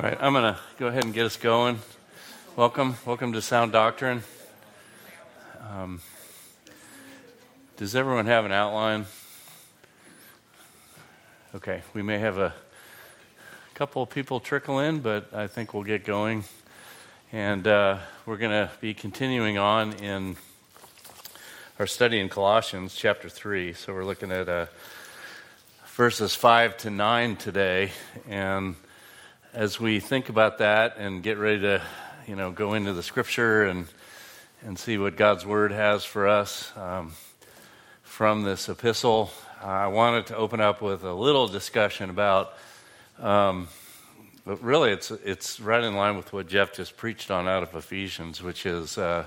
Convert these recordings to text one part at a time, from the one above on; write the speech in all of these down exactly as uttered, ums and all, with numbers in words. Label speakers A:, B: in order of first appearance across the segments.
A: All right, I'm going to go ahead and get us going. Welcome, welcome to Sound Doctrine. Um, does everyone have an outline? Okay, we may have a couple of people trickle in, but I think we'll get going. And uh, we're going to be continuing on in our study in Colossians chapter three. So we're looking at uh, verses five to nine today. And as we think about that and get ready to, you know, go into the scripture and and see what God's word has for us um, from this epistle, I wanted to open up with a little discussion about, um, but really it's it's right in line with what Jeff just preached on out of Ephesians, which is, uh,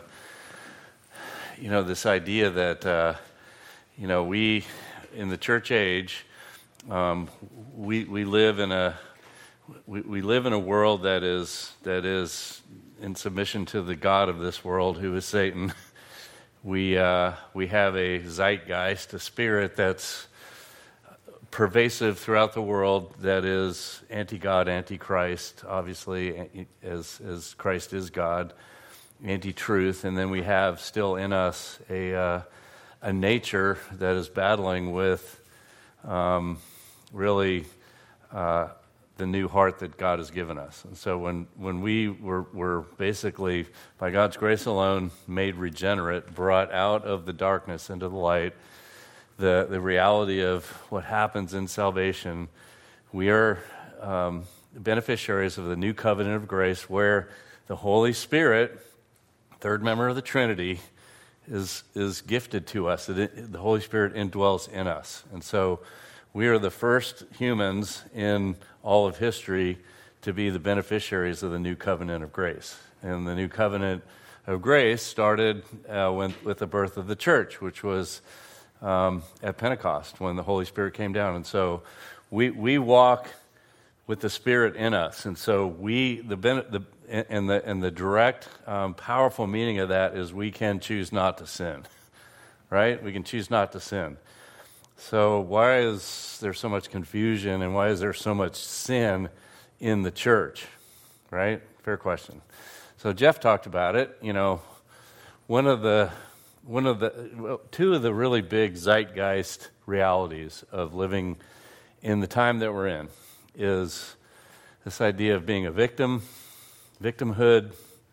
A: you know, this idea that, uh, you know, we in the church age, um, we we live in a We, we live in a world that is that is in submission to the god of this world, who is Satan. We uh, we have a zeitgeist, a spirit that's pervasive throughout the world that is anti-God, anti-Christ, obviously, as as Christ is God, anti-truth, and then we have still in us a uh, a nature that is battling with um, really. Uh, the new heart that God has given us. And so when, when we were, were basically, by God's grace alone, made regenerate, brought out of the darkness into the light, the, the reality of what happens in salvation, we are um, beneficiaries of the new covenant of grace where the Holy Spirit, third member of the Trinity, is, is gifted to us. It, the Holy Spirit indwells in us. And so we are the first humans in all of history to be the beneficiaries of the new covenant of grace. And the new covenant of grace started uh, when, with the birth of the church, which was um, at Pentecost when the Holy Spirit came down. And so we we walk with the Spirit in us. And so we the the and the and the direct um, powerful meaning of that is we can choose not to sin. Right? We can choose not to sin. So why is there so much confusion and why is there so much sin in the church, right? Fair question. So Jeff talked about it. You know, one of the, one of the, well, two of the really big zeitgeist realities of living in the time that we're in is this idea of being a victim, victimhood,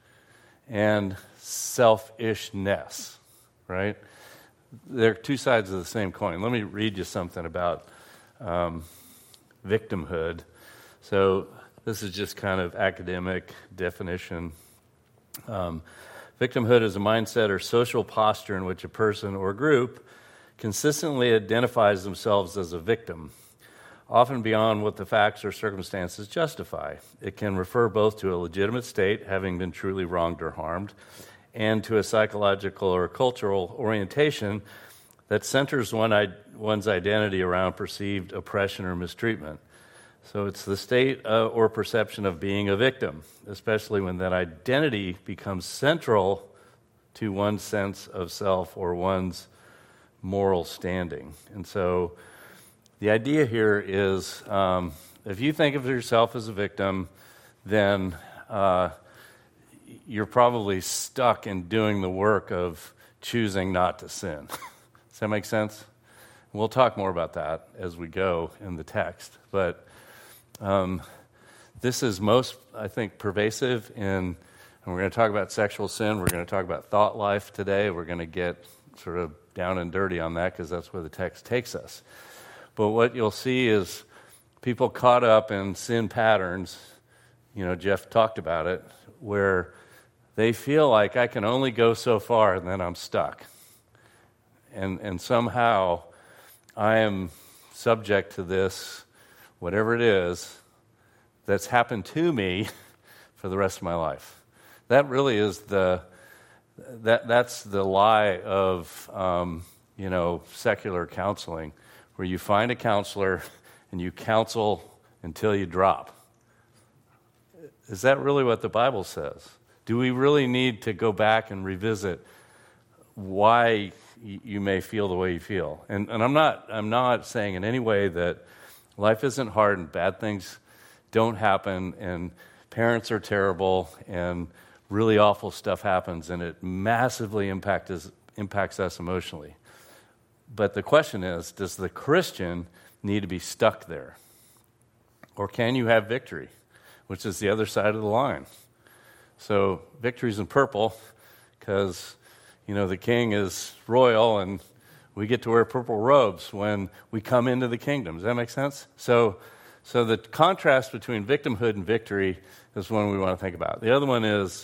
A: and selfishness, right? They're two sides of the same coin. Let me read you something about um, victimhood. So this is just kind of academic definition. Um, victimhood is a mindset or social posture in which a person or group consistently identifies themselves as a victim, often beyond what the facts or circumstances justify. It can refer both to a legitimate state, having been truly wronged or harmed, and to a psychological or cultural orientation that centers one, one's identity around perceived oppression or mistreatment. So it's the state uh, or perception of being a victim, especially when that identity becomes central to one's sense of self or one's moral standing. And so the idea here is um, if you think of yourself as a victim, then uh, you're probably stuck in doing the work of choosing not to sin. Does that make sense? We'll talk more about that as we go in the text. But um, this is most, I think, pervasive in, and we're going to talk about sexual sin. We're going to talk about thought life today. We're going to get sort of down and dirty on that because that's where the text takes us. But what you'll see is people caught up in sin patterns, you know, Jeff talked about it, where they feel like I can only go so far and then I'm stuck. And and somehow I am subject to this, whatever it is, that's happened to me for the rest of my life. That really is the, that that's the lie of, um, you know, secular counseling, where you find a counselor and you counsel until you drop. Is that really what the Bible says? Do we really need to go back and revisit why you may feel the way you feel? And, and I'm not I'm not saying in any way that life isn't hard and bad things don't happen, and parents are terrible, and really awful stuff happens, and it massively impact us, impacts us emotionally. But the question is, does the Christian need to be stuck there? Or can you have victory, which is the other side of the line? So victory's in purple because, you know, the king is royal and we get to wear purple robes when we come into the kingdom. Does that make sense? So so the contrast between victimhood and victory is one we want to think about. The other one is,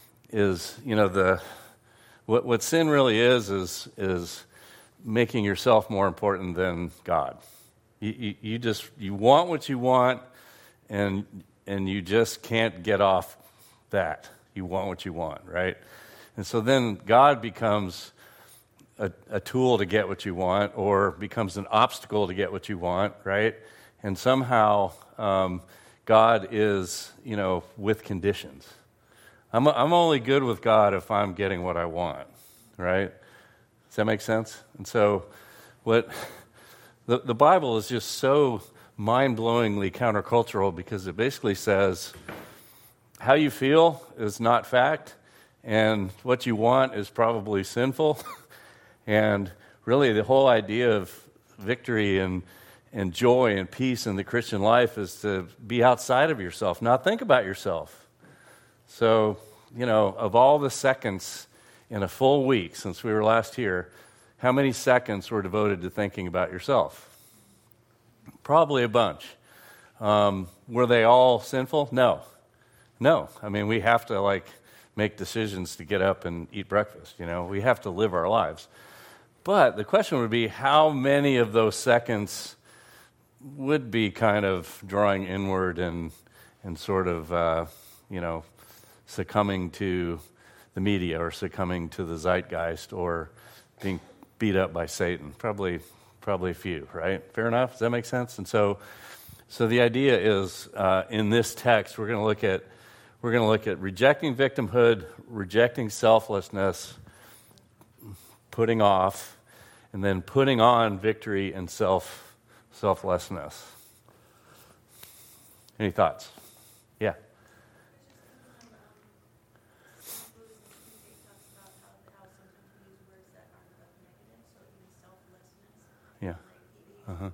A: is you know, the what, what sin really is, is, is making yourself more important than God. You, you, you just, you want what you want, and and you just can't get off that. You want what you want, right? And so then God becomes a, a tool to get what you want, or becomes an obstacle to get what you want, right? And somehow um, God is, you know, with conditions. I'm I'm only good with God if I'm getting what I want, right? Does that make sense? And so what the the Bible is just so mind-blowingly countercultural, because it basically says how you feel is not fact, and what you want is probably sinful. And really the whole idea of victory and and joy and peace in the Christian life is to be outside of yourself, not think about yourself. So, you know, of all the seconds in a full week since we were last here, how many seconds were devoted to thinking about yourself? Probably a bunch. Um, were they all sinful? No. No. I mean, we have to, like, make decisions to get up and eat breakfast, you know. We have to live our lives. But the question would be, how many of those seconds would be kind of drawing inward and and sort of, uh, you know, succumbing to the media or succumbing to the zeitgeist or being beat up by Satan? Probably probably a few, right? Fair enough? Does that make sense? And so so the idea is, uh, in this text, we're going to look at we're going to look at rejecting victimhood, rejecting selflessness, putting off, and then putting on victory and self selflessness. Any thoughts? Yeah. Yeah. Uh-huh.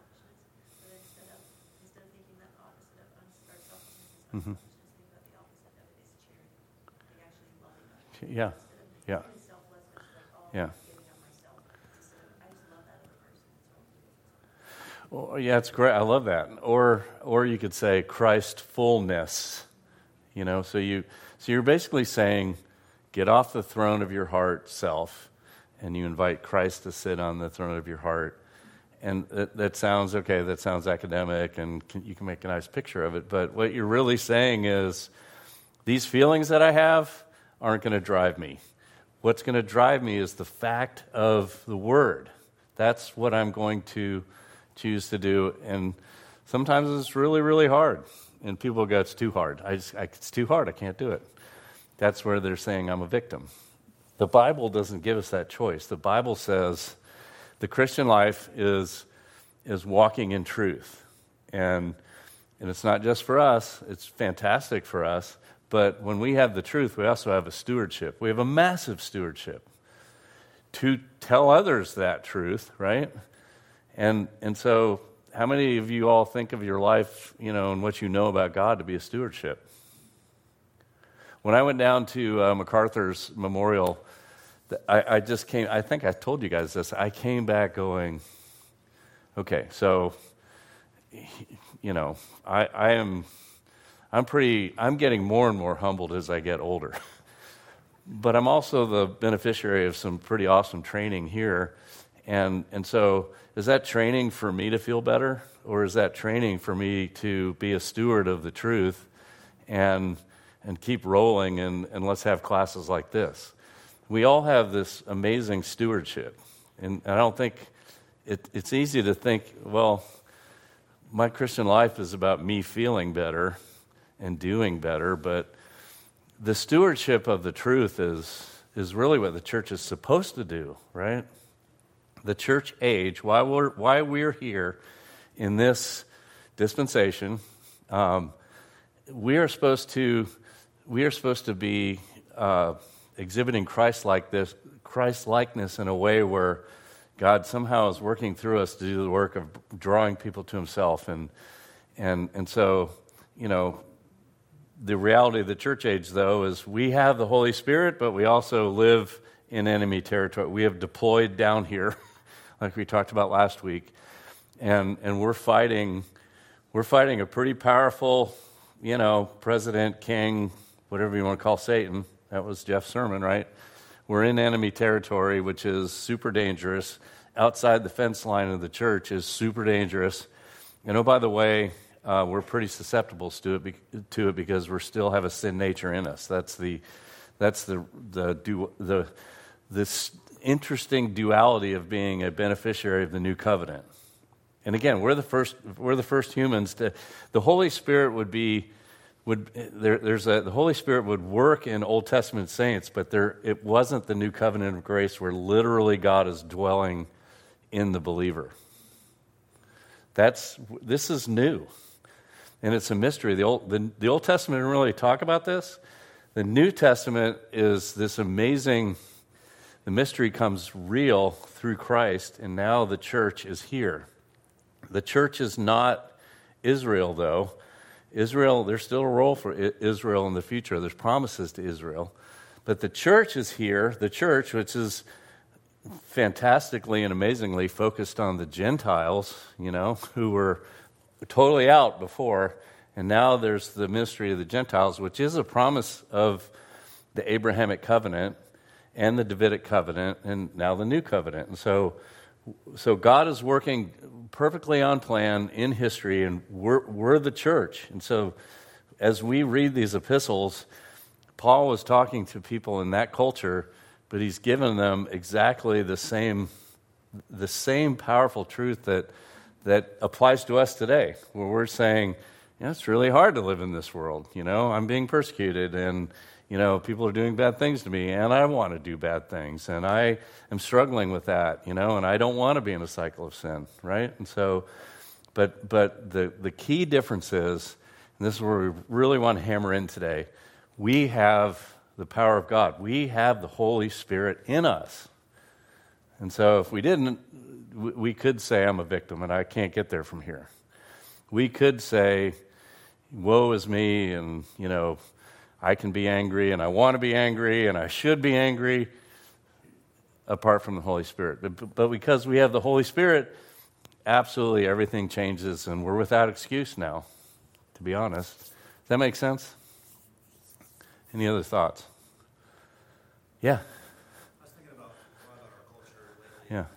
A: Mm-hmm. Yeah. Yeah. Yeah. Well, yeah, it's great. I love that. Or, or you could say Christ-fullness. You know, so you, so you're basically saying, get off the throne of your heart, self, and you invite Christ to sit on the throne of your heart. And that, that sounds okay. That sounds academic, and can, you can make a nice picture of it. But what you're really saying is, these feelings that I have aren't going to drive me. What's going to drive me is the fact of the Word. That's what I'm going to choose to do. And sometimes it's really, really hard. And people go, it's too hard. I just, I, it's too hard. I can't do it. That's where they're saying I'm a victim. The Bible doesn't give us that choice. The Bible says the Christian life is is walking in truth. And and it's not just for us. It's fantastic for us. But when we have the truth, we also have a stewardship. We have a massive stewardship to tell others that truth, right? And and so how many of you all think of your life, you know, and what you know about God to be a stewardship? When I went down to uh, MacArthur's memorial, I, I just came, I think I told you guys this, I came back going, okay, so, you know, I, I am, I'm pretty, I'm getting more and more humbled as I get older. But I'm also the beneficiary of some pretty awesome training here. And and so is that training for me to feel better? Or is that training for me to be a steward of the truth and and keep rolling and, and let's have classes like this? We all have this amazing stewardship. And I don't think it, it's easy to think, well, my Christian life is about me feeling better and doing better, but the stewardship of the truth is is really what the church is supposed to do, right? The church age, why we're why we're here in this dispensation Um, we are supposed to we are supposed to be uh, exhibiting Christ like this Christ likeness in a way where God somehow is working through us to do the work of drawing people to Himself, and and and so you know. The reality of the church age, though, is we have the Holy Spirit, but we also live in enemy territory. We have deployed down here, like we talked about last week, and and we're fighting, we're fighting a pretty powerful, you know, president, king, whatever you want to call Satan. That was Jeff's sermon, right? We're in enemy territory, which is super dangerous. Outside the fence line of the church is super dangerous. And oh, by the way, Uh, we're pretty susceptible to it, be, to it because we still have a sin nature in us. That's the that's the the du, the this interesting duality of being a beneficiary of the new covenant. And again, we're the first we're the first humans to. The Holy Spirit would be would there, there's a the Holy Spirit would work in Old Testament saints, but there it wasn't the new covenant of grace where literally God is dwelling in the believer. That's this is new. And it's a mystery. The Old, the, the Old Testament didn't really talk about this. The New Testament is this amazing, the mystery comes real through Christ, and now the church is here. The church is not Israel, though. Israel, there's still a role for Israel in the future. There's promises to Israel. But the church is here, the church, which is fantastically and amazingly focused on the Gentiles, you know, who were totally out before, and now there's the ministry of the Gentiles, which is a promise of the Abrahamic covenant and the Davidic covenant, and now the new covenant. And so, so God is working perfectly on plan in history, and we're we're the church. And so, as we read these epistles, Paul was talking to people in that culture, but he's given them exactly the same the same powerful truth that. that applies to us today, where we're saying, yeah, it's really hard to live in this world. You know, I'm being persecuted, and, you know, people are doing bad things to me, and I want to do bad things, and I am struggling with that, you know, and I don't want to be in a cycle of sin, right? And so, but but the, the key difference is, and this is where we really want to hammer in today, we have the power of God. We have the Holy Spirit in us. And so if we didn't, we could say I'm a victim and I can't get there from here. We could say, woe is me, and, you know, I can be angry and I want to be angry and I should be angry apart from the Holy Spirit. But, but because we have the Holy Spirit, absolutely everything changes and we're without excuse now, to be honest. Does that make sense? Any other thoughts? Yeah.
B: I was thinking about, about our culture lately.
A: Yeah.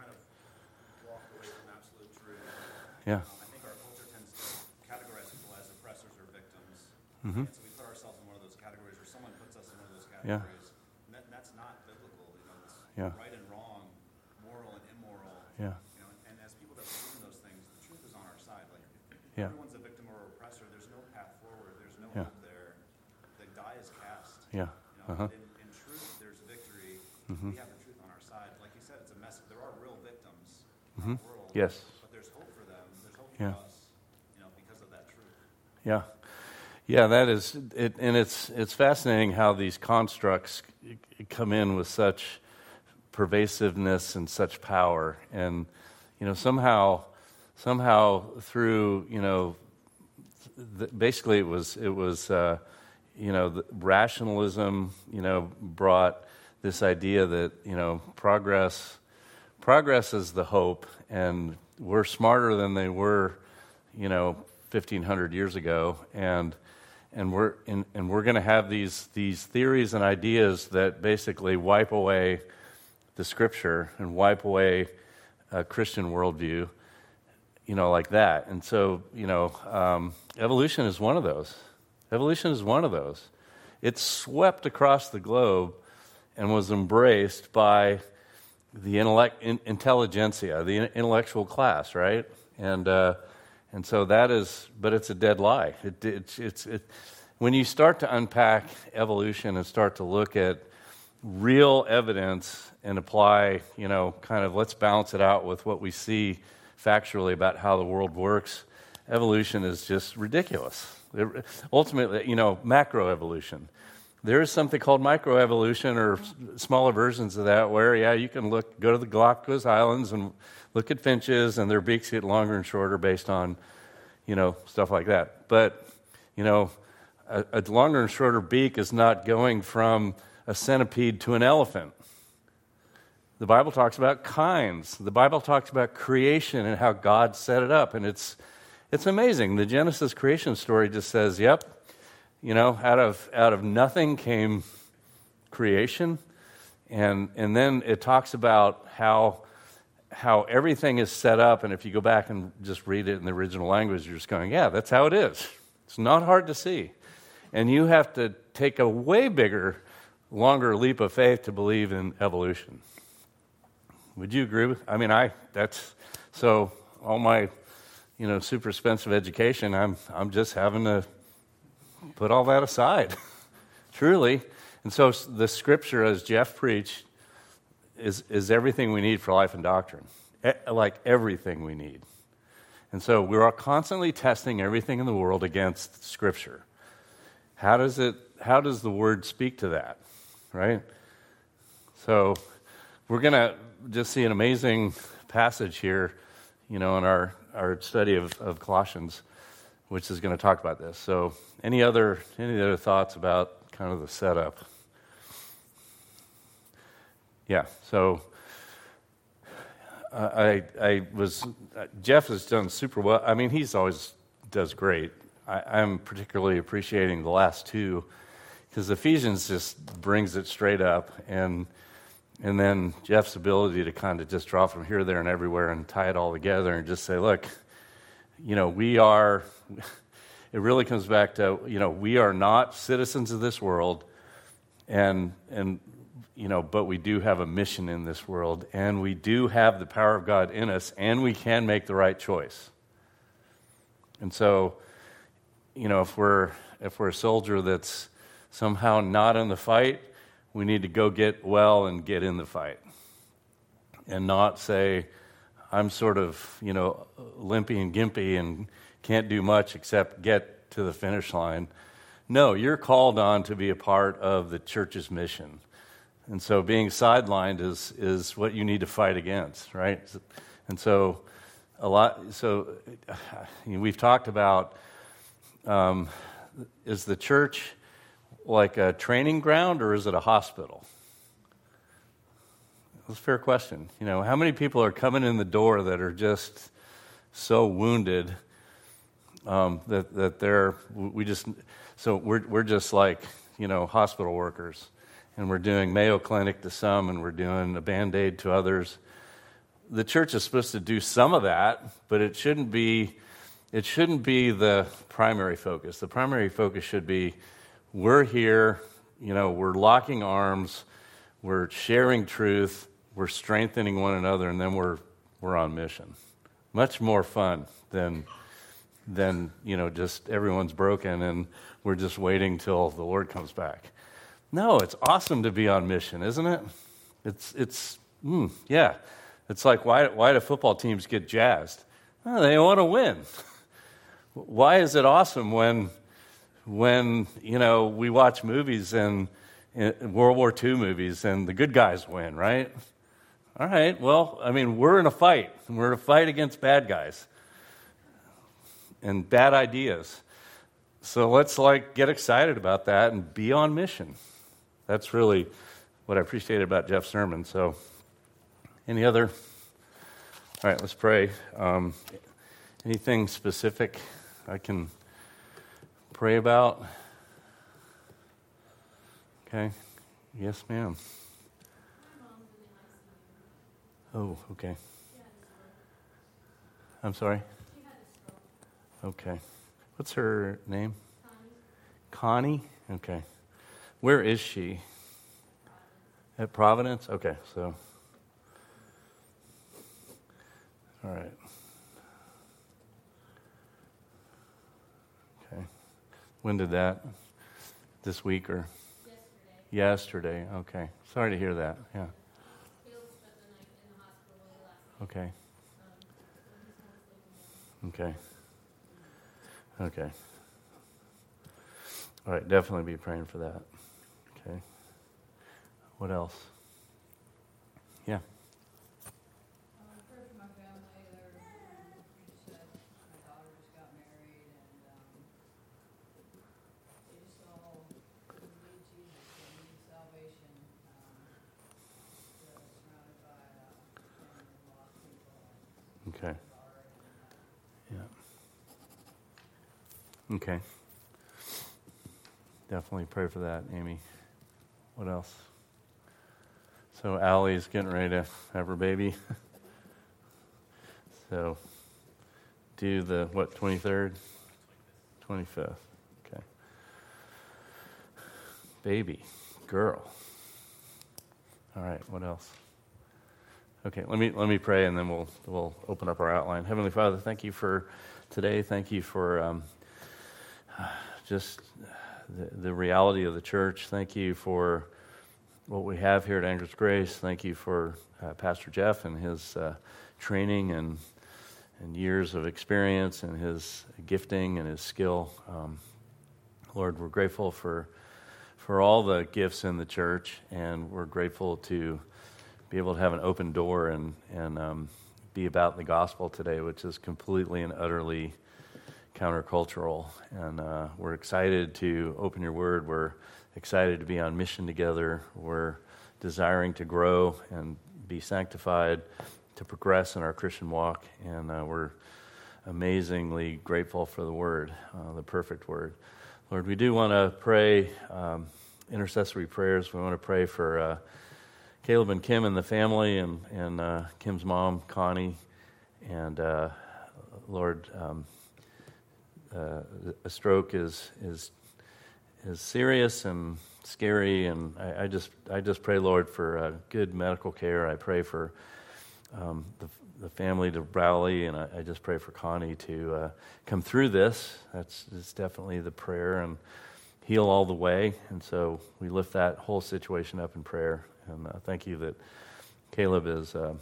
A: Yeah.
B: I think our culture tends to categorize people as oppressors or victims.
A: Mm-hmm.
B: And so we put ourselves in one of those categories, or someone puts us in one of those categories.
A: Yeah.
B: And that, that's not biblical. You know, it's
A: yeah.
B: right and wrong, moral and immoral.
A: Yeah.
B: You know, and as people that believe in those things, the truth is on our side. Like,
A: yeah.
B: everyone's a victim or oppressor. There's no path forward. There's no
A: yeah.
B: hope there. The die is cast.
A: Yeah.
B: You know,
A: uh-huh.
B: in, in truth, there's victory.
A: Mm-hmm.
B: We have the truth on our side. Like you said, it's a mess. There are real victims
A: mm-hmm.
B: in the world.
A: Yes.
B: Yeah. Us, you know, because of that truth.
A: Yeah, yeah, that is it, and it's it's fascinating how these constructs come in with such pervasiveness and such power, and you know somehow somehow through you know the, basically it was it was uh, you know the rationalism you know brought this idea that you know progress progress is the hope, and we're smarter than they were, you know, fifteen hundred years ago, and and we're and, and we're going to have these these theories and ideas that basically wipe away the Scripture and wipe away a Christian worldview, you know, like that. And so, you know, um, evolution is one of those. Evolution is one of those. It swept across the globe and was embraced by the intellect, in, intelligentsia, the intellectual class, right? And uh, and so that is, but it's a dead lie. It, it, it's it, when you start to unpack evolution and start to look at real evidence and apply, you know, kind of let's balance it out with what we see factually about how the world works. evolution is just ridiculous. It, ultimately, you know, macroevolution. There is something called microevolution or s- smaller versions of that where, yeah, you can look, go to the Galapagos Islands and look at finches and their beaks get longer and shorter based on, you know, stuff like that. But, you know, a, a longer and shorter beak is not going from a centipede to an elephant. The Bible talks about kinds. The Bible talks about creation and how God set it up. And it's it's amazing. The Genesis creation story just says, yep, you know, out of out of nothing came creation. And and then it talks about how how everything is set up. And if you go back and just read it in the original language, you're just going, yeah, that's how it is. It's not hard to see. And you have to take a way bigger, longer leap of faith to believe in evolution. Would you agree with? I mean, I that's so all my, you know, super expensive education. I'm I'm just having to put all that aside, truly. And so the Scripture, as Jeff preached, is is everything we need for life and doctrine, e- like everything we need. And so we're constantly testing everything in the world against Scripture. How does it? How does the Word speak to that? Right. So we're gonna just see an amazing passage here, you know, in our, our study of, of Colossians, which is going to talk about this. So any other any other thoughts about kind of the setup? Yeah, so uh, I I was, uh, Jeff has done super well. I mean, he's always does great. I, I'm particularly appreciating the last two, because Ephesians just brings it straight up, and And then Jeff's ability to kind of just draw from here, there, and everywhere and tie it all together and just say, look, you know, we are, it really comes back to, you know, we are not citizens of this world, and, and you know, but we do have a mission in this world, and we do have the power of God in us, and we can make the right choice. And so, you know, if we're, if we're a soldier that's somehow not in the fight, we need to go get well and get in the fight and not say, I'm sort of, you know, limpy and gimpy and can't do much except get to the finish line. No, you're called on to be a part of the church's mission. And so being sidelined is is what you need to fight against, right? And so a lot, so we've talked about, um, is the church like a training ground, or is it a hospital? That's a fair question. You know, how many people are coming in the door that are just so wounded um, that that they're we just so we're we're just like, you know, hospital workers, and we're doing Mayo Clinic to some, and we're doing a Band-Aid to others. The church is supposed to do some of that, but it shouldn't be it shouldn't be the primary focus. The primary focus should be, we're here, you know, we're locking arms, we're sharing truth, we're strengthening one another, and then we're we're on mission. Much more fun than than, you know, just everyone's broken and we're just waiting till the Lord comes back. No, it's awesome to be on mission, isn't it? It's it's mm, yeah. It's like, why why do football teams get jazzed? Oh, they want to win. Why is it awesome when when, you know, we watch movies and, and World War Two movies and the good guys win, right? All right, well, I mean, we're in a fight. We're in a fight against bad guys and bad ideas. So let's, like, get excited about that and be on mission. That's really what I appreciated about Jeff's sermon. So any other? All right, let's pray. Um, anything specific I can pray about? Okay. Yes, ma'am. Oh, okay. I'm sorry? Okay. What's her name? Connie. Connie? Okay. Where is she? At Providence? Okay, so. All right. Okay. When did that? This week or? Yesterday. Yesterday. Okay. Sorry to hear that. Yeah. Okay. Okay. Okay. All right, definitely be praying for that. Okay. What else? Yeah.
C: Um, pray for my family. They're just said my daughter just got married, and um, they just all need Jesus. They need salvation. Um, they're surrounded by uh, family of lost people. And
A: Okay.
C: hard, and, uh,
A: Yeah. Okay. Definitely pray for that, Amy. What else? So Allie's getting ready to have her baby. So do the, what, twenty-third? twenty-fifth. Okay. Baby. Girl. All right, what else? Okay, let me let me pray, and then we'll we'll open up our outline. Heavenly Father, thank you for today. Thank you for um, just the, the reality of the church. Thank you for what we have here at Andrew's Grace. Thank you for uh, Pastor Jeff and his uh, training and and years of experience and his gifting and his skill. Um, Lord, we're grateful for for all the gifts in the church, and we're grateful to be able to have an open door and and um, be about the gospel today, which is completely and utterly countercultural. And uh, we're excited to open your word. We're excited to be on mission together. We're desiring to grow and be sanctified, to progress in our Christian walk. And uh, we're amazingly grateful for the word, uh, the perfect word. Lord, we do want to pray um, intercessory prayers. We want to pray for uh, Caleb and Kim and the family, and, and uh, Kim's mom, Connie. And uh, Lord, um, uh, a stroke is is is serious and scary, and I, I just I just pray, Lord, for uh, good medical care. I pray for um, the the family to rally, and I, I just pray for Connie to uh, come through this. That's, that's definitely the prayer, and heal all the way. And so we lift that whole situation up in prayer. And uh, thank you that Caleb is uh,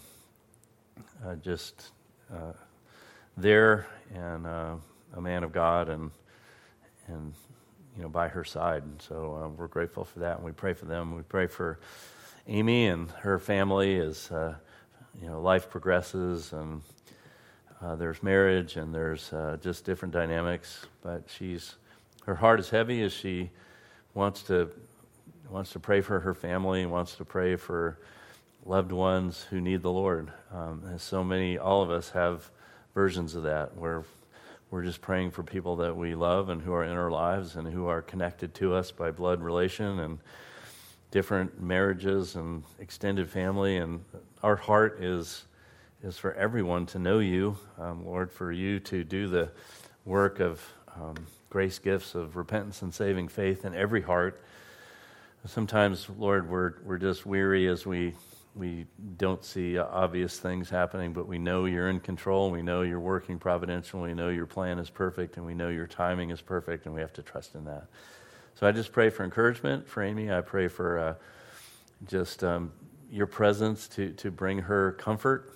A: uh, just uh, there and uh, a man of God, and and you know by her side. And so uh, we're grateful for that, and we pray for them. We pray for Amy and her family as uh, you know life progresses, and uh, there's marriage, and there's uh, just different dynamics. But she's her heart is heavy as she wants to. wants to pray for her family, wants to pray for loved ones who need the Lord. Um, and so many, all of us have versions of that, where we're just praying for people that we love and who are in our lives and who are connected to us by blood relation and different marriages and extended family. And our heart is is for everyone to know you, um, Lord, for you to do the work of um, grace gifts of repentance and saving faith in every heart. Sometimes, Lord, we're we're just weary as we we don't see obvious things happening, but we know you're in control. We know you're working providentially. We know your plan is perfect, and we know your timing is perfect, and we have to trust in that. So I just pray for encouragement for Amy. I pray for uh, just um, your presence to to bring her comfort,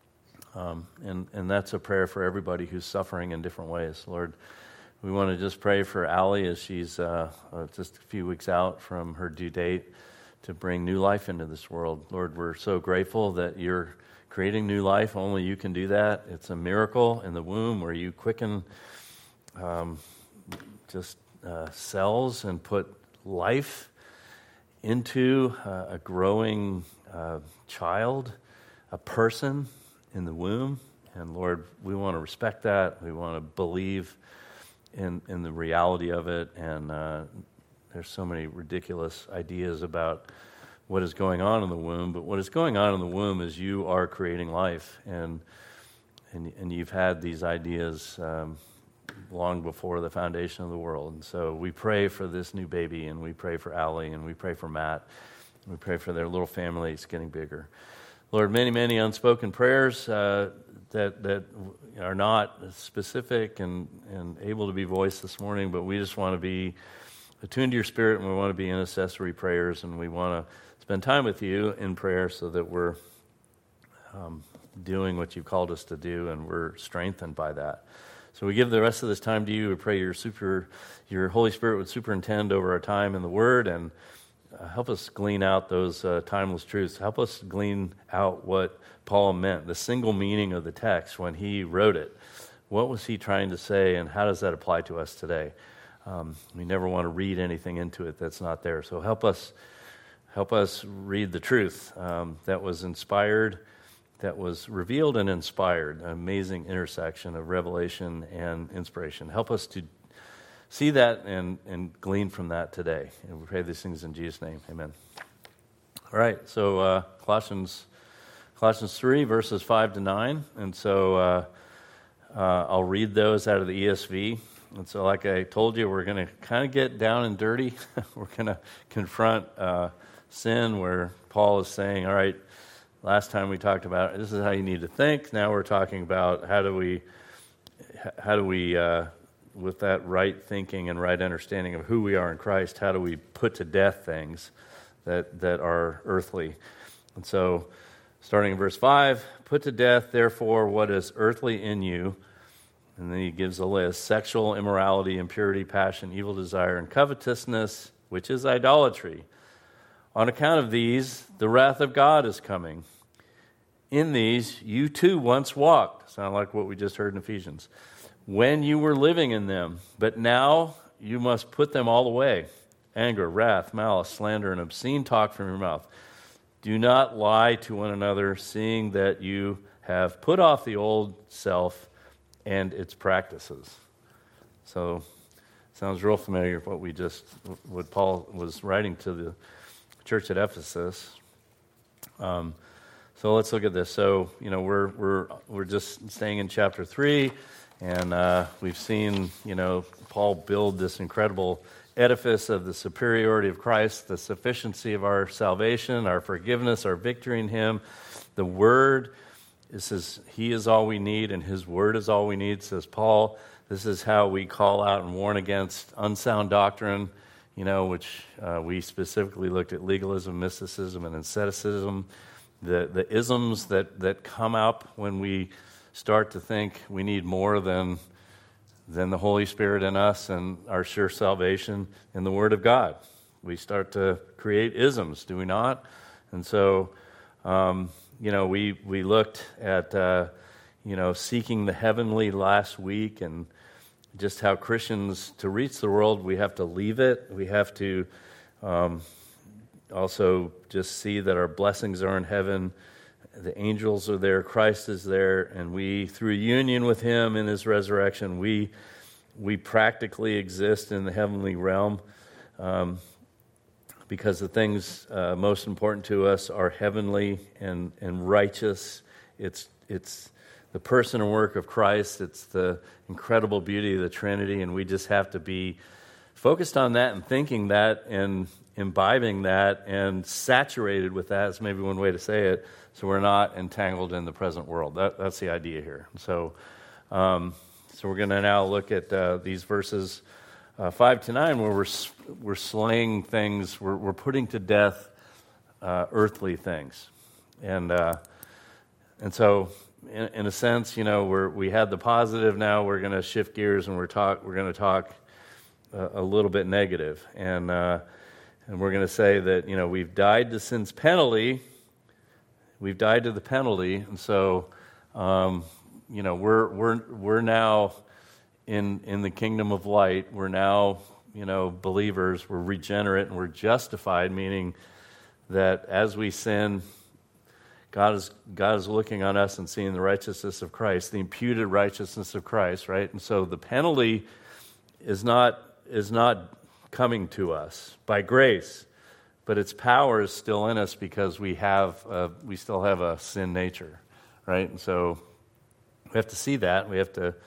A: um, and and that's a prayer for everybody who's suffering in different ways, Lord. We want to just pray for Allie as she's uh, uh, just a few weeks out from her due date to bring new life into this world. Lord, we're so grateful that you're creating new life. Only you can do that. It's a miracle in the womb where you quicken um, just uh, cells and put life into uh, a growing uh, child, a person in the womb. And Lord, we want to respect that. We want to believe in in the reality of it, and uh, there's so many ridiculous ideas about what is going on in the womb, but what is going on in the womb is you are creating life, and and, and you've had these ideas um, long before the foundation of the world. And so we pray for this new baby, and we pray for Allie, and we pray for Matt, and we pray for their little family. It's getting bigger. Lord, many, many unspoken prayers uh, that that are not specific and, and able to be voiced this morning, but we just want to be attuned to your spirit, and we want to be intercessory prayers, and we want to spend time with you in prayer so that we're um, doing what you've called us to do, and we're strengthened by that. So we give the rest of this time to you. We pray your super, your Holy Spirit would superintend over our time in the Word and uh, help us glean out those uh, timeless truths. Help us glean out what Paul meant, the single meaning of the text when he wrote it. What was he trying to say, and how does that apply to us today? Um, we never want to read anything into it that's not there. So help us, help us read the truth um, that was inspired, that was revealed and inspired, an amazing intersection of revelation and inspiration. Help us to see that and, and glean from that today. And we pray these things in Jesus' name. Amen. All right, so uh, Colossians Colossians three, verses five to nine. And so uh, uh, I'll read those out of the E S V. And so like I told you, we're going to kind of get down and dirty. We're going to confront uh, sin where Paul is saying, all right, last time we talked about this is how you need to think. Now we're talking about how do we, how do we, uh, with that right thinking and right understanding of who we are in Christ, how do we put to death things that that are earthly? And so, starting in verse five, put to death, therefore, what is earthly in you. And then he gives a list: sexual immorality, impurity, passion, evil desire, and covetousness, which is idolatry. On account of these, the wrath of God is coming. In these, you too once walked. Sound like what we just heard in Ephesians. When you were living in them. But now you must put them all away. Anger, wrath, malice, slander, and obscene talk from your mouth. Do not lie to one another, seeing that you have put off the old self and its practices. So, sounds real familiar with what we just, what Paul was writing to the church at Ephesus. Um, so let's look at this. So, you know, we're we're we're just staying in chapter three, and uh, we've seen, you know, Paul build this incredible edifice of the superiority of Christ, the sufficiency of our salvation, our forgiveness, our victory in Him, the Word. This is He is all we need, and His Word is all we need, says Paul. This is how we call out and warn against unsound doctrine, you know, which uh, we specifically looked at legalism, mysticism, and asceticism, the the isms that, that come up when we start to think we need more than, than the Holy Spirit in us and our sure salvation in the Word of God. We start to create isms, do we not? And so, um, you know, we, we looked at, uh, you know, seeking the heavenly last week, and just how Christians, to reach the world, we have to leave it. We have to um, also just see that our blessings are in heaven. The angels are there, Christ is there, and we, through union with Him in His resurrection, we we practically exist in the heavenly realm um, because the things uh, most important to us are heavenly and, and righteous. It's it's the person and work of Christ. It's the incredible beauty of the Trinity, and we just have to be focused on that and thinking that and imbibing that and saturated with that is maybe one way to say it, so we're not entangled in the present world. That, that's the idea here. So um, so we're going to now look at uh, these verses uh, five to nine, where we're we're slaying things, we're, we're putting to death uh, earthly things. And uh, and so in, in a sense, you know, we're we had the positive, now we're going to shift gears and we're talk we're going to talk uh, a little bit negative. And uh, and we're going to say that, you know, we've died to sin's penalty. We've died to the penalty, and so, um, you know, we're we're we're now in in the kingdom of light. We're now, you know, believers. We're regenerate and we're justified, meaning that as we sin, God is God is looking on us and seeing the righteousness of Christ, the imputed righteousness of Christ, right? And so the penalty is not is not coming to us by grace, but its power is still in us because we have a, we still have a sin nature, right? And so we have to see that. We have to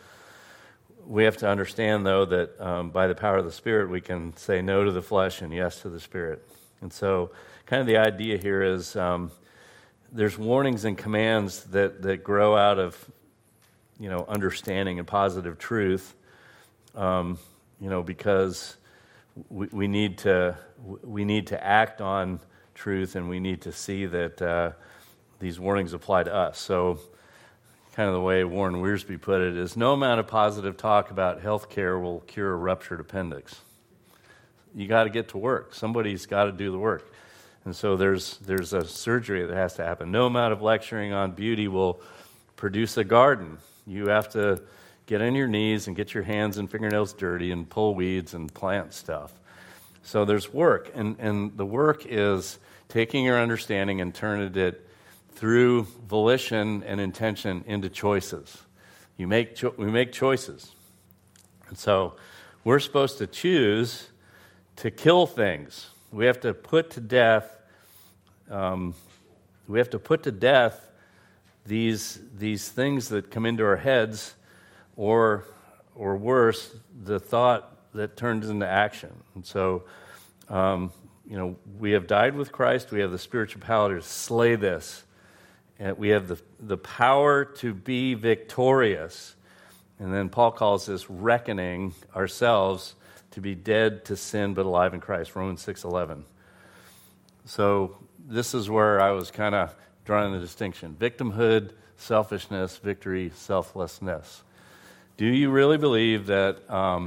A: we have to understand, though, that um, by the power of the Spirit, we can say no to the flesh and yes to the Spirit. And so, kind of the idea here is um, there's warnings and commands that that grow out of, you know, understanding and positive truth, um, you know, because We, we need to we need to act on truth, and we need to see that uh, these warnings apply to us. So, kind of the way Warren Wiersbe put it, is no amount of positive talk about health care will cure a ruptured appendix. You got to get to work. Somebody's got to do the work. And so there's there's a surgery that has to happen. No amount of lecturing on beauty will produce a garden. You have to get on your knees and get your hands and fingernails dirty and pull weeds and plant stuff. So there's work, and, and the work is taking your understanding and turning it through volition and intention into choices. You make cho- we make choices. And so we're supposed to choose to kill things. We have to put to death um, we have to put to death these these things that come into our heads, or or worse, the thought that turns into action. And so, um, you know, we have died with Christ. We have the spiritual power to slay this. And we have the, the power to be victorious. And then Paul calls this reckoning ourselves to be dead to sin but alive in Christ, Romans six eleven. So this is where I was kind of drawing the distinction. Victimhood, selfishness, victory, selflessness. Do you really believe that um,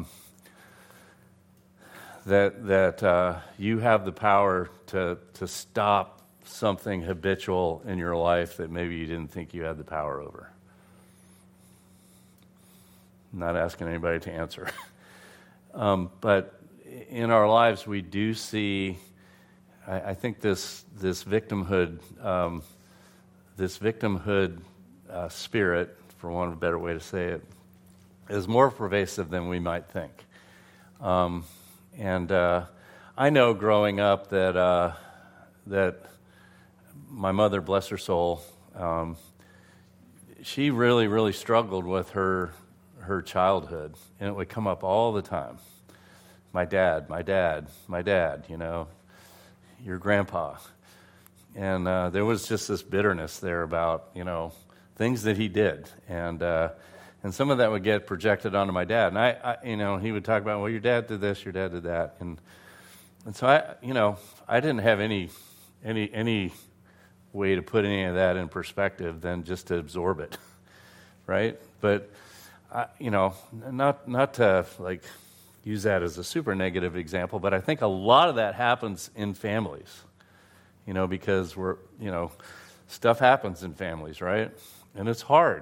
A: that that uh, you have the power to to stop something habitual in your life that maybe you didn't think you had the power over? I'm not asking anybody to answer. um, but in our lives, we do see, I, I think this this victimhood, um, this victimhood uh, spirit, for want of a better way to say it, is more pervasive than we might think. Um, and uh, I know growing up that uh, that my mother, bless her soul, um, she really, really struggled with her her childhood, and it would come up all the time. My dad, my dad, my dad, you know, your grandpa. And uh, there was just this bitterness there about, you know, things that he did. And uh, and some of that would get projected onto my dad. And I, I, you know, he would talk about, well, your dad did this, your dad did that. And and so I, you know, I didn't have any any any way to put any of that in perspective than just to absorb it, right? But I, you know, not not to like use that as a super negative example, but I think a lot of that happens in families, you know, because we're, you know, stuff happens in families, right? And it's hard.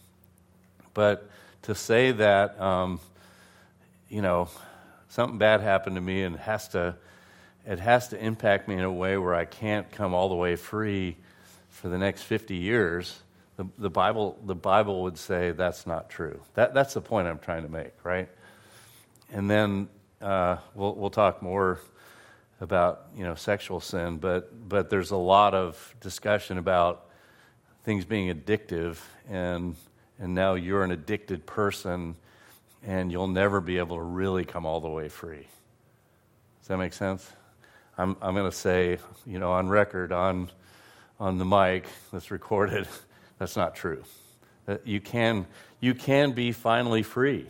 A: But to say that, um, you know, something bad happened to me and it has to, it has to impact me in a way where I can't come all the way free for the next fifty years, the, the Bible the Bible would say that's not true. That that's the point I'm trying to make, right? And then uh, we'll we'll talk more about, you know, sexual sin, but but there's a lot of discussion about things being addictive, and and now you're an addicted person, and you'll never be able to really come all the way free. Does that make sense? I'm I'm going to say, you know, on record, on on the mic that's recorded, that's not true. That you can you can be finally free.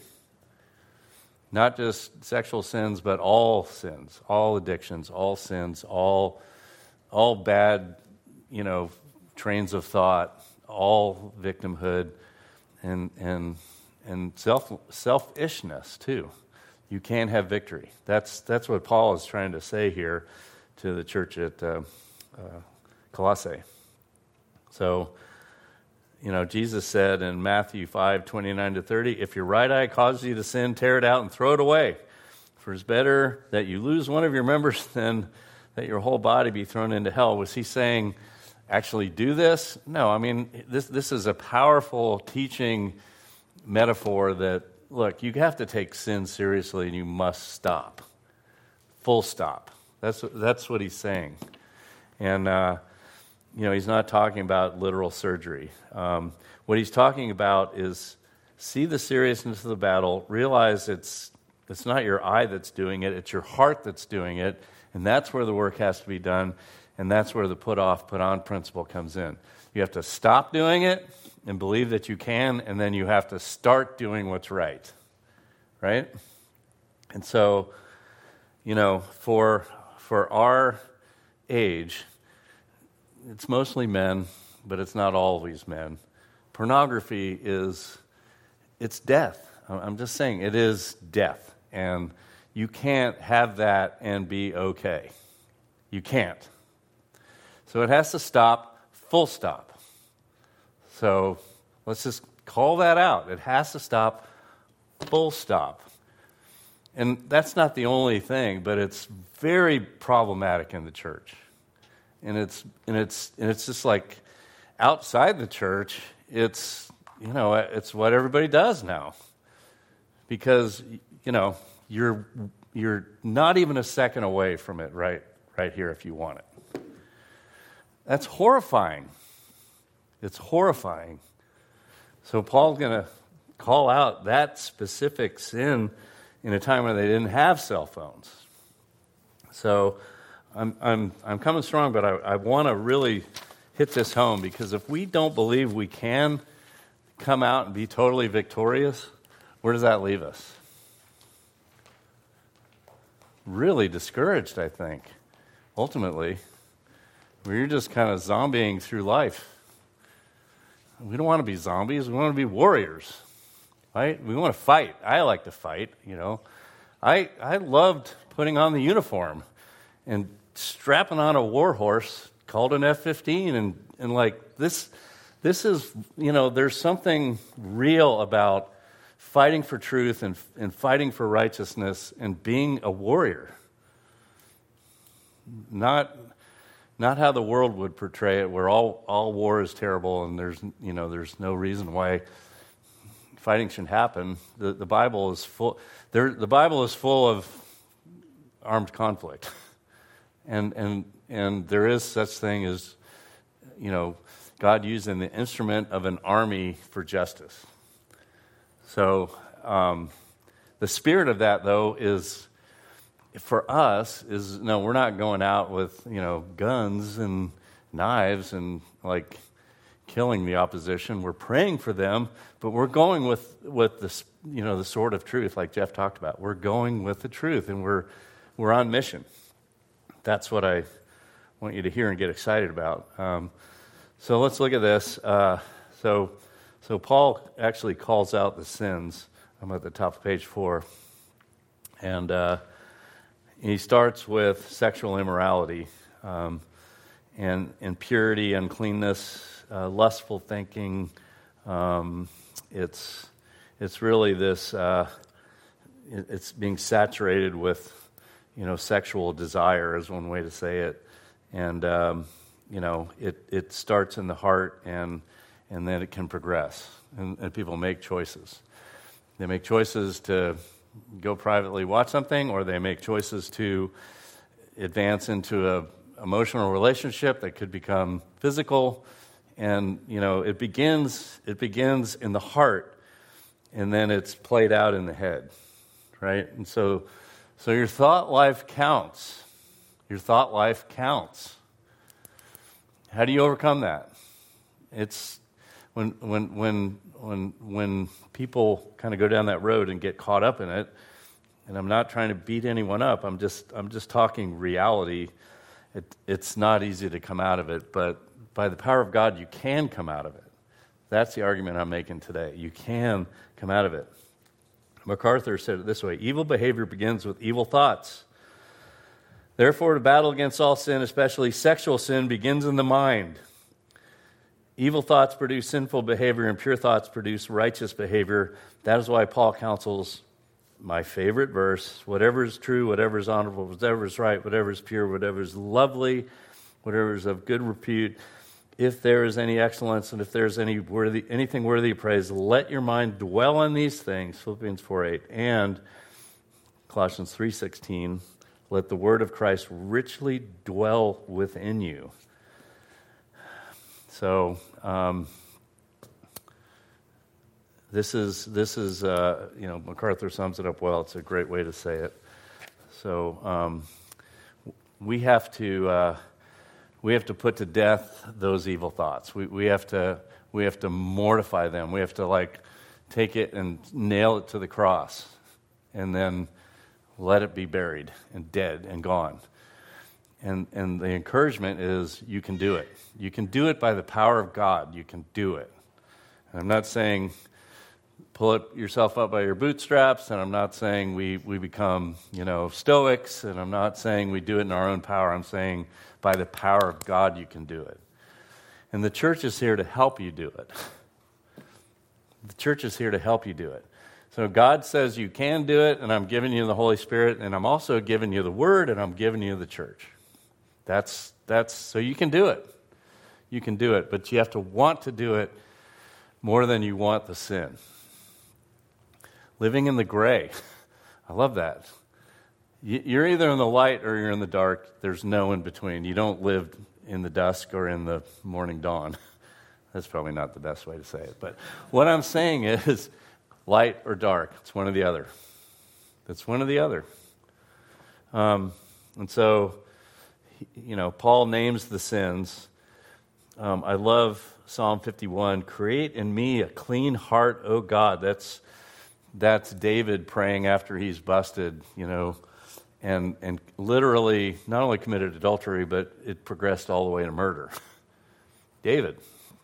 A: Not just sexual sins, but all sins, all addictions, all sins, all all bad, you know, trains of thought, all victimhood, and and and self selfishness too. You can have victory. That's that's what Paul is trying to say here to the church at uh, uh, Colossae. So, you know, Jesus said in Matthew five, twenty-nine to thirty, if your right eye causes you to sin, tear it out and throw it away. For it's better that you lose one of your members than that your whole body be thrown into hell. Was he saying, actually do this? No, I mean, this this is a powerful teaching metaphor that, look, you have to take sin seriously and you must stop. Full stop. That's, that's what he's saying. And, uh, you know, he's not talking about literal surgery. Um, what he's talking about is see the seriousness of the battle, realize it's it's not your eye that's doing it, it's your heart that's doing it, and that's where the work has to be done, and that's where the put off, put on principle comes in. You have to stop doing it and believe that you can, and then you have to start doing what's right, right? And so, you know, for for our age, it's mostly men, but it's not always men. pornography is, it's death. I'm just saying, it is death. And you can't have that and be okay. You can't. So it has to stop, full stop. So let's just call that out. It has to stop, full stop. And that's not the only thing, but it's very problematic in the church. And it's and it's and it's just like outside the church, it's you know, it's what everybody does now. Because, you know, you're you're not even a second away from it right right here if you want it. That's horrifying. It's horrifying. So Paul's going to call out that specific sin in a time when they didn't have cell phones. So I'm I'm I'm coming strong, but I, I want to really hit this home, because if we don't believe we can come out and be totally victorious, where does that leave us? Really discouraged, I think. Ultimately, we're just kind of zombieing through life. We don't want to be zombies. We want to be warriors, right? We want to fight. I like to fight, you know. I I loved putting on the uniform and strapping on a war horse called an F fifteen, and, and like this, this is, you know, there's something real about fighting for truth and, and fighting for righteousness and being a warrior. Not not how the world would portray it, where all, all war is terrible and there's you know there's no reason why fighting should happen. The the Bible is full there the Bible is full of armed conflict. And and and there is such thing as, you know, God using the instrument of an army for justice. So um, the spirit of that, though, is for us is no, we're not going out with you know guns and knives and like killing the opposition. We're praying for them, but we're going with with the you know the sword of truth, like Jeff talked about. We're going with the truth, and we're we're on mission. That's what I want you to hear and get excited about. Um, so let's look at this. Uh, so, so Paul actually calls out the sins. I'm at the top of page four. And uh, he starts with sexual immorality um, and impurity, uncleanness, uh, lustful thinking. Um, it's it's really this, uh, it, it's being saturated with You know, sexual desire is one way to say it, and um, you know, it, it starts in the heart, and and then it can progress, and, and people make choices. They make choices to go privately watch something, or they make choices to advance into a emotional relationship that could become physical, and you know, it begins it begins in the heart, and then it's played out in the head, right? And so. So your thought life counts. Your thought life counts. How do you overcome that? It's when when when when when people kind of go down that road and get caught up in it. And I'm not trying to beat anyone up. I'm just I'm just talking reality. It, it's not easy to come out of it, but by the power of God, you can come out of it. That's the argument I'm making today. You can come out of it. MacArthur said it this way: evil behavior begins with evil thoughts. Therefore, to battle against all sin, especially sexual sin, begins in the mind. Evil thoughts produce sinful behavior, and pure thoughts produce righteous behavior. That is why Paul counsels my favorite verse: whatever is true, whatever is honorable, whatever is right, whatever is pure, whatever is lovely, whatever is of good repute, if there is any excellence and if there is any worthy, anything worthy of praise, let your mind dwell on these things, Philippians four eight, and Colossians three sixteen, let the word of Christ richly dwell within you. So um, this is, this is uh, you know, MacArthur sums it up well. It's a great way to say it. So um, we have to... Uh, We have to put to death those evil thoughts. We we have to we have to mortify them. We have to like take it and nail it to the cross, and then let it be buried and dead and gone. And and the encouragement is you can do it. You can do it by the power of God. You can do it. I'm not saying pull up yourself up by your bootstraps, and I'm not saying we, we become, you know, Stoics, and I'm not saying we do it in our own power. I'm saying by the power of God you can do it. And the church is here to help you do it. The church is here to help you do it. So God says you can do it, and I'm giving you the Holy Spirit, and I'm also giving you the Word, and I'm giving you the church. That's that's so you can do it. You can do it, but you have to want to do it more than you want the sin. Living in the gray. I love that. You're either in the light or you're in the dark. There's no in between. You don't live in the dusk or in the morning dawn. That's probably not the best way to say it. But what I'm saying is light or dark. It's one or the other. It's one or the other. Um, and so, you know, Paul names the sins. Um, I love Psalm fifty-one. Create in me a clean heart, O God. That's that's David praying after he's busted, you know, and and literally not only committed adultery, but it progressed all the way to murder. David,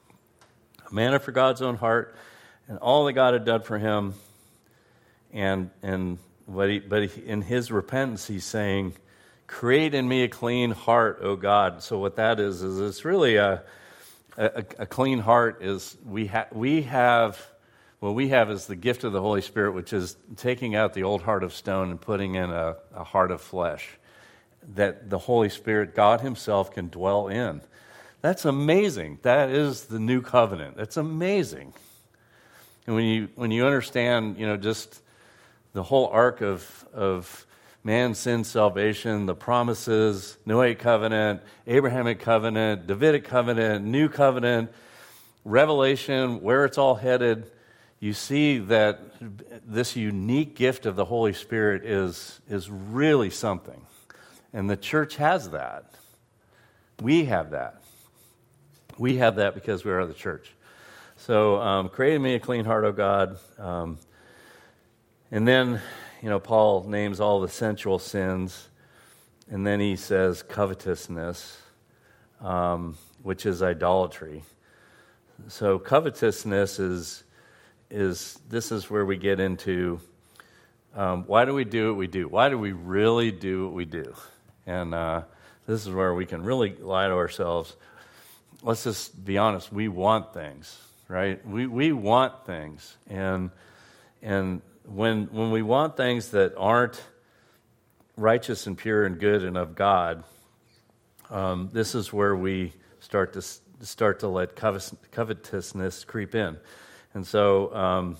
A: a man after God's own heart, and all that God had done for him, and and but he, but he, in his repentance, he's saying, "Create in me a clean heart, O God." So what that is is it's really a a, a clean heart is we have we have. What we have is the gift of the Holy Spirit, which is taking out the old heart of stone and putting in a, a heart of flesh that the Holy Spirit, God himself, can dwell in. That's amazing. That is the new covenant. That's amazing. And when you when you understand, you know, just the whole arc of of man, sin, salvation, the promises, Noahic covenant, Abrahamic covenant, Davidic covenant, new covenant, Revelation, where it's all headed, you see that this unique gift of the Holy Spirit is, is really something. And the church has that. We have that. We have that because we are the church. So, um, create in me a clean heart, O God. Um, and then, you know, Paul names all the sensual sins. And then he says covetousness, um, which is idolatry. So covetousness is... is this is where we get into um, why do we do what we do? Why do we really do what we do? And uh, this is where we can really lie to ourselves. Let's just be honest. We want things, right? We we want things, and and when when we want things that aren't righteous and pure and good and of God, um, this is where we start to start to let covetousness creep in. And so um,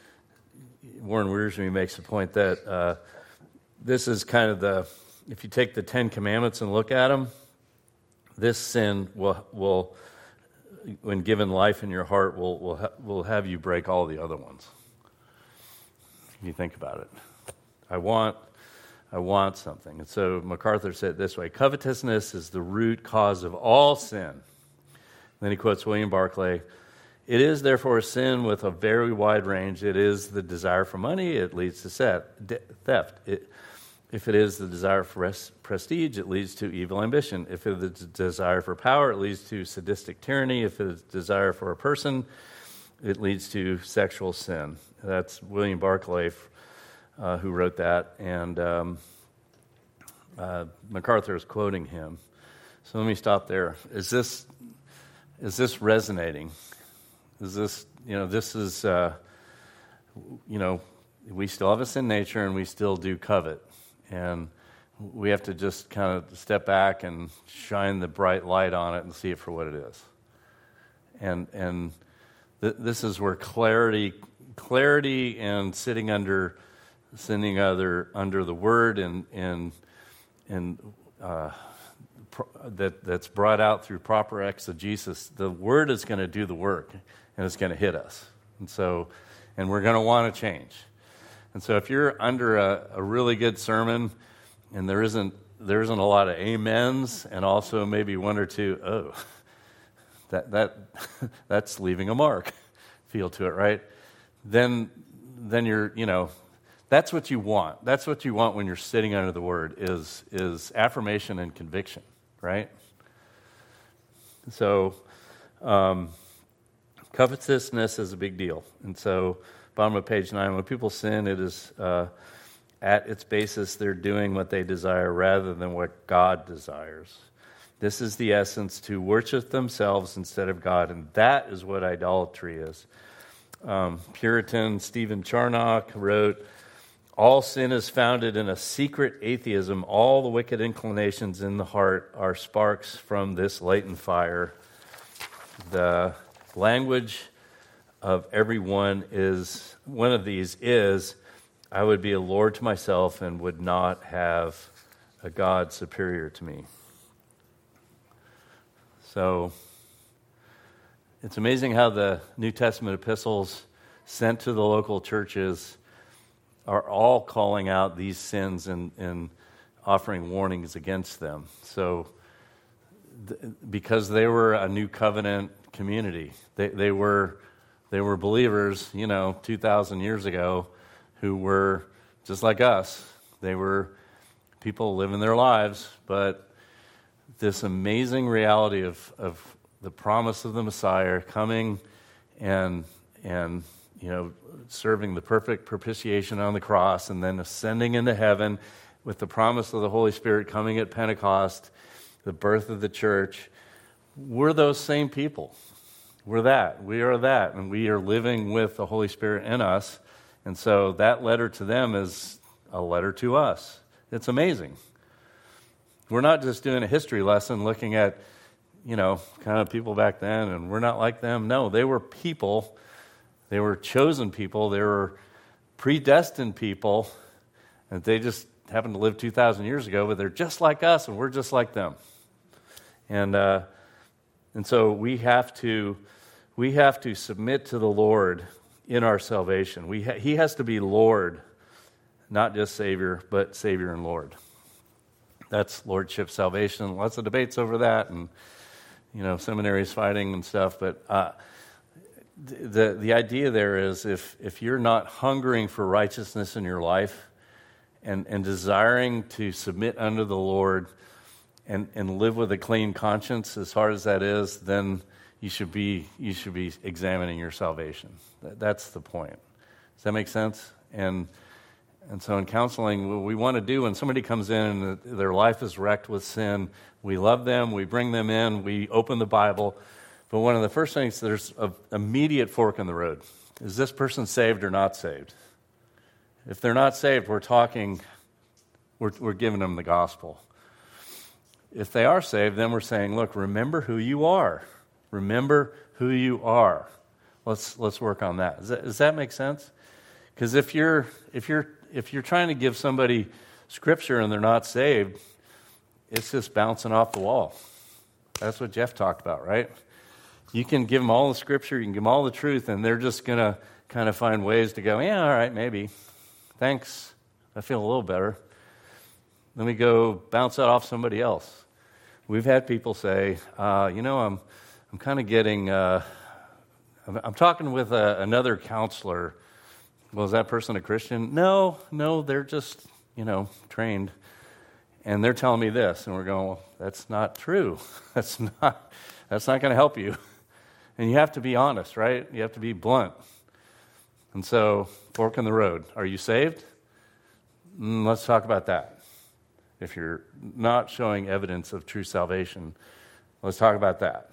A: Warren Wiersbe makes the point that uh, this is kind of the, if you take the Ten Commandments and look at them, this sin will, will when given life in your heart, will will ha- will have you break all the other ones. If you think about it. I want, I want something. And so MacArthur said it this way: covetousness is the root cause of all sin. Then he quotes William Barclay. It is, therefore, a sin with a very wide range. It is the desire for money, it leads to set, de- theft. It, if it is the desire for res- prestige, it leads to evil ambition. If it is the desire for power, it leads to sadistic tyranny. If it is desire for a person, it leads to sexual sin. That's William Barclay uh, who wrote that, and um, uh, MacArthur is quoting him. So let me stop there. Is this is this resonating? Is this, you know, this is, uh, you know, we still have a sin nature and we still do covet. And we have to just kind of step back and shine the bright light on it and see it for what it is. And and th- this is where clarity, clarity and sitting under, sitting other, under the word and, and, and uh, pro- that that's brought out through proper exegesis, the word is going to do the work. And it's going to hit us. And so, and we're going to want to change. And so if you're under a, a really good sermon and there isn't there isn't a lot of amens and also maybe one or two, oh, that that that's leaving a mark feel to it, right? Then then you're, you know, that's what you want. That's what you want when you're sitting under the word is is affirmation and conviction, right? So um Covetousness is a big deal. And so, bottom of page nine, when people sin, it is uh, at its basis, they're doing what they desire rather than what God desires. This is the essence, to worship themselves instead of God, and that is what idolatry is. Um, Puritan Stephen Charnock wrote, "All sin is founded in a secret atheism. All the wicked inclinations in the heart are sparks from this latent fire. The language of everyone is, one of these is, I would be a lord to myself and would not have a God superior to me." So, it's amazing how the New Testament epistles sent to the local churches are all calling out these sins and, and offering warnings against them. So, th- because they were a new covenant community, they, they were they were believers, you know, two thousand years ago, who were just like us. They were people living their lives, but this amazing reality of, of the promise of the Messiah coming and and you know serving the perfect propitiation on the cross and then ascending into heaven with the promise of the Holy Spirit coming at Pentecost, the birth of the church. We're those same people. We're that. We are that. And we are living with the Holy Spirit in us. And so that letter to them is a letter to us. It's amazing. We're not just doing a history lesson looking at, you know, kind of people back then, and we're not like them. No, they were people. They were chosen people. They were predestined people. And they just happened to live two thousand years ago, but they're just like us, and we're just like them. And uh, and so we have to we have to submit to the Lord in our salvation. We ha- he has to be Lord, not just Savior, but Savior and Lord. That's lordship salvation. Lots of debates over that, and you know, seminaries fighting and stuff. But uh, the the idea there is, if if you're not hungering for righteousness in your life, and and desiring to submit under the Lord, and and live with a clean conscience, as hard as that is, then you should be you should be examining your salvation. That, that's the point. Does that make sense? And And so in counseling, what we want to do when somebody comes in and their life is wrecked with sin, we love them, we bring them in, we open the Bible. But one of the first things, there's an immediate fork in the road. Is this person saved or not saved? If they're not saved, we're talking, we're, we're giving them the gospel. If they are saved, then we're saying, look, remember who you are. Remember who you are. Let's let's work on that. Does that, does that make sense? Because if you're if you're If you're trying to give somebody scripture and they're not saved, it's just bouncing off the wall. That's what Jeff talked about, right? You can give them all the scripture, you can give them all the truth, and they're just going to kind of find ways to go, yeah, all right, maybe. Thanks. I feel a little better. Let me go bounce that off somebody else. We've had people say, uh, you know, I'm I'm kind of getting, uh, I'm, I'm talking with a, another counselor. Well, is that person a Christian? No, no, they're just, you know, trained. And they're telling me this. And we're going, well, that's not true. That's not, that's not going to help you. And you have to be honest, right? You have to be blunt. And so, fork in the road. Are you saved? Mm, let's talk about that. If you're not showing evidence of true salvation, let's talk about that.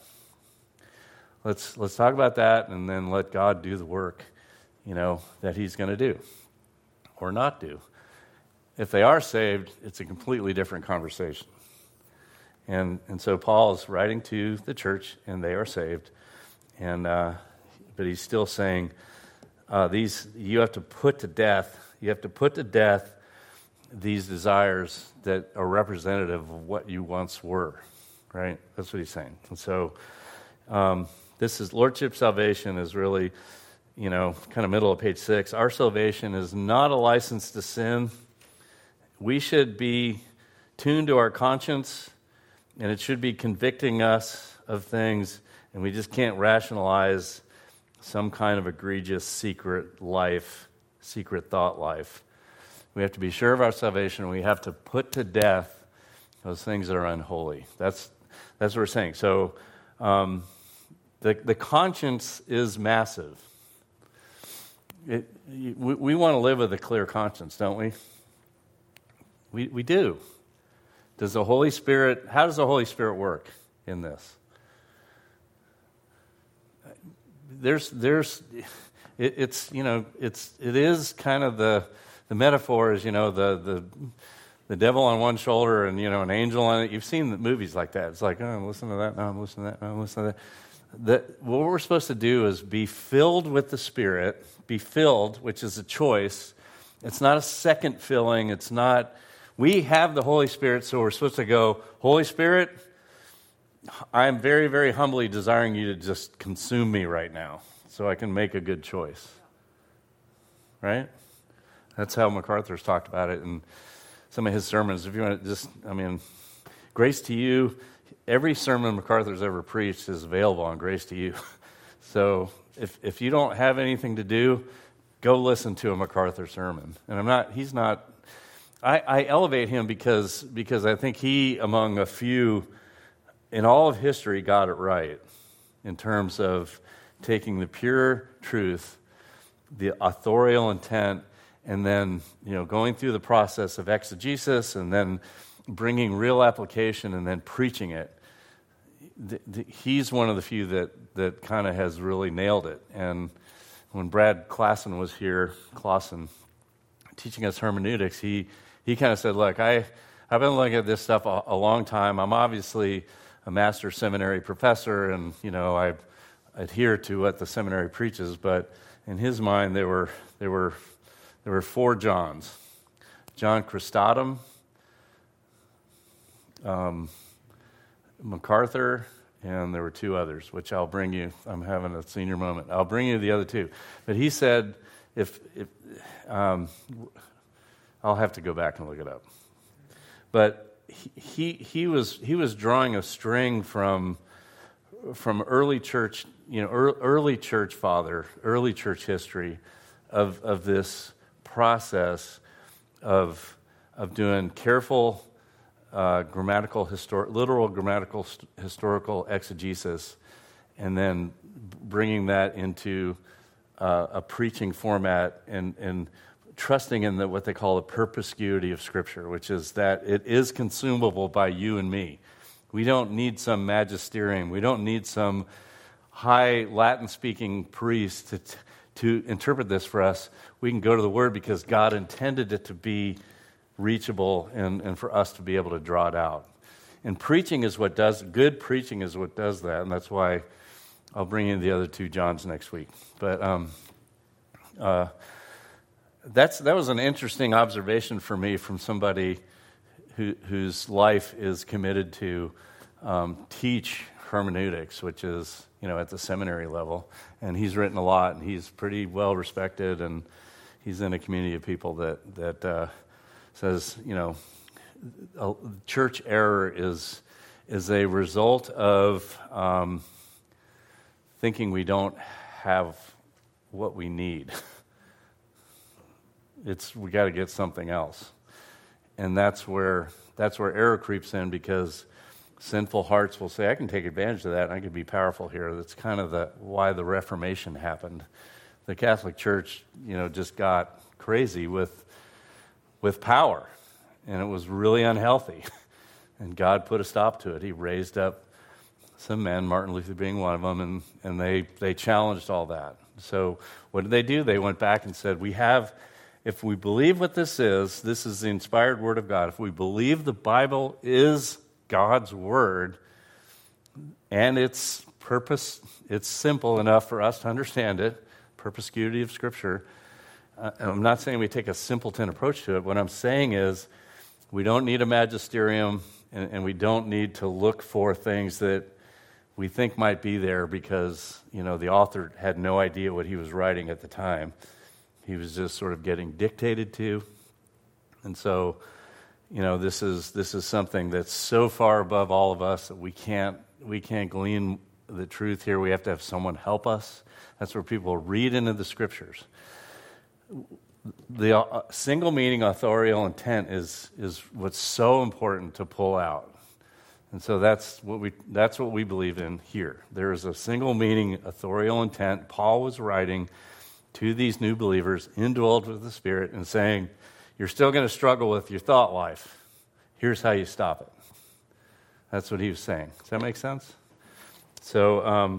A: Let's let's talk about that, and then let God do the work, you know, that he's going to do or not do. If they are saved, it's a completely different conversation. And and so Paul is writing to the church, and they are saved. And uh, but he's still saying, uh, these you have to put to death, you have to put to death these desires that are representative of what you once were, right? That's what he's saying. And so um, this is lordship salvation is really, you know, kind of middle of page six. Our salvation is not a license to sin. We should be tuned to our conscience, and it should be convicting us of things, and we just can't rationalize some kind of egregious secret life, secret thought life. We have to be sure of our salvation, and we have to put to death those things that are unholy. That's that's what we're saying. So, um, The, the conscience is massive. It, we, we want to live with a clear conscience, don't we? We we do. Does the Holy Spirit, how does the Holy Spirit work in this? There's, there's, it, it's, you know, it's, it is kind of the, the metaphor is, you know, the, the, the devil on one shoulder and, you know, an angel on it. You've seen the movies like that. It's like, oh, I'm listening to that, no, I'm listening to that, no, I'm listening to that. That what we're supposed to do is be filled with the Spirit, be filled, which is a choice. It's not a second filling. It's not, we have the Holy Spirit, so we're supposed to go, Holy Spirit, I'm very, very humbly desiring you to just consume me right now so I can make a good choice. Right? That's how MacArthur's talked about it in some of his sermons. If you want to just, I mean, Grace to You, every sermon MacArthur's ever preached is available on Grace to You. So if if you don't have anything to do, go listen to a MacArthur sermon. And I'm not, he's not, I, I elevate him because because I think he, among a few in all of history, got it right in terms of taking the pure truth, the authorial intent, and then, you know, going through the process of exegesis and then bringing real application and then preaching it. The, the, he's one of the few that, that kind of has really nailed it. And when Brad Klassen was here, Klassen, teaching us hermeneutics, he, he kind of said, look, I, I've been looking at this stuff a, a long time. I'm obviously a master seminary professor, and, you know, I adhere to what the seminary preaches, but in his mind, there were there were there were four Johns: John Chrysostom, um, MacArthur, and there were two others, which I'll bring you. I'm having a senior moment. I'll bring you the other two. But he said, if, if um, I'll have to go back and look it up. But he he he was he was drawing a string from from early church, you know, early church father, early church history of of this process of of doing careful uh, grammatical histor- literal grammatical st- historical exegesis, and then bringing that into uh, a preaching format and and trusting in the, what they call the perspicuity of Scripture, which is that it is consumable by you and me. We don't need some magisterium. We don't need some high Latin-speaking priest to, to interpret this for us. We can go to the Word because God intended it to be reachable and, and for us to be able to draw it out. And preaching is what does, good preaching is what does that, and that's why I'll bring in the other two Johns next week. But um, uh, That's that was an interesting observation for me from somebody who, whose life is committed to um, teach hermeneutics, which is, you know, at the seminary level. And he's written a lot, and he's pretty well respected, and he's in a community of people that that uh, says, you know, a, church error is is a result of um, thinking we don't have what we need. It's we got to get something else, and that's where that's where error creeps in, because sinful hearts will say, "I can take advantage of that, and I can be powerful here." That's kind of the why the Reformation happened. The Catholic Church, you know, just got crazy with with power, and it was really unhealthy. And God put a stop to it. He raised up some men, Martin Luther being one of them, and and they they challenged all that. So what did they do? They went back and said, "We have." If we believe what this is, this is the inspired Word of God. If we believe the Bible is God's Word, and its purpose, it's simple enough for us to understand it, perspicuity of Scripture. Uh, I'm not saying we take a simpleton approach to it. What I'm saying is we don't need a magisterium, and, and we don't need to look for things that we think might be there because, you know, the author had no idea what he was writing at the time. He was just sort of getting dictated to. And so, you know, this is this is something that's so far above all of us that we can't we can't glean the truth here. We have to have someone help us. That's where people read into the Scriptures. The uh, single meaning authorial intent is is what's so important to pull out. And so that's what we that's what we believe in here. There is a single meaning, authorial intent. Paul was writing to these new believers, indwelled with the Spirit, and saying, you're still going to struggle with your thought life. Here's how you stop it. That's what he was saying. Does that make sense? So, um,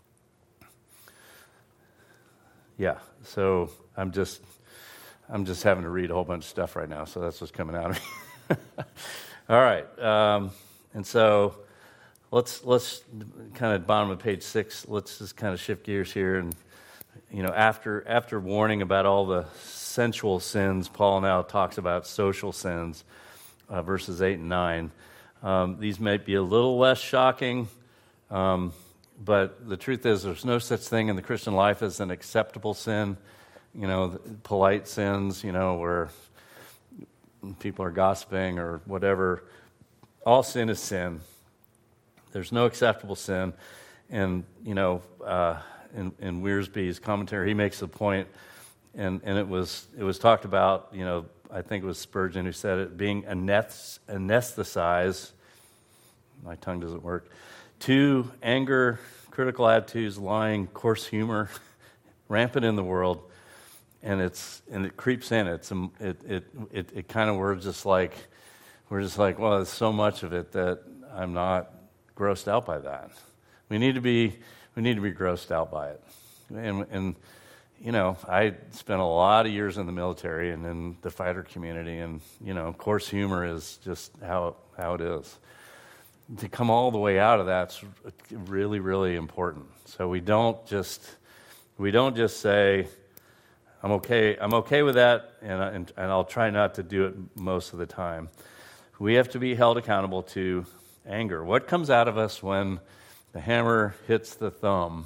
A: yeah. So I'm just I'm just having to read a whole bunch of stuff right now. So that's what's coming out of me. All right. Um, And so let's let's kind of bottom of page six, let's just kind of shift gears here. And, you know, after after warning about all the sensual sins, Paul now talks about social sins, uh, verses eight and nine. Um, these might be a little less shocking, um, but the truth is there's no such thing in the Christian life as an acceptable sin. You know, polite sins, you know, where people are gossiping or whatever. All sin is sin. There's no acceptable sin. And, you know, uh, in, in Wiersbe's commentary, he makes the point, and, and it was it was talked about, you know, I think it was Spurgeon who said it, being aneth- anesthetized, my tongue doesn't work, to anger, critical attitudes, lying, coarse humor, rampant in the world, and it's and it creeps in. It's a, it it it, it kind of we're just like we're just like well, there's so much of it that I'm not grossed out by that. We need to be we need to be grossed out by it, and and you know I spent a lot of years in the military and in the fighter community, and you know coarse humor is just how how it is. To come all the way out of that's really really important. So we don't just we don't just say, I'm okay. I'm okay with that, and, and and I'll try not to do it most of the time. We have to be held accountable to anger. What comes out of us when the hammer hits the thumb?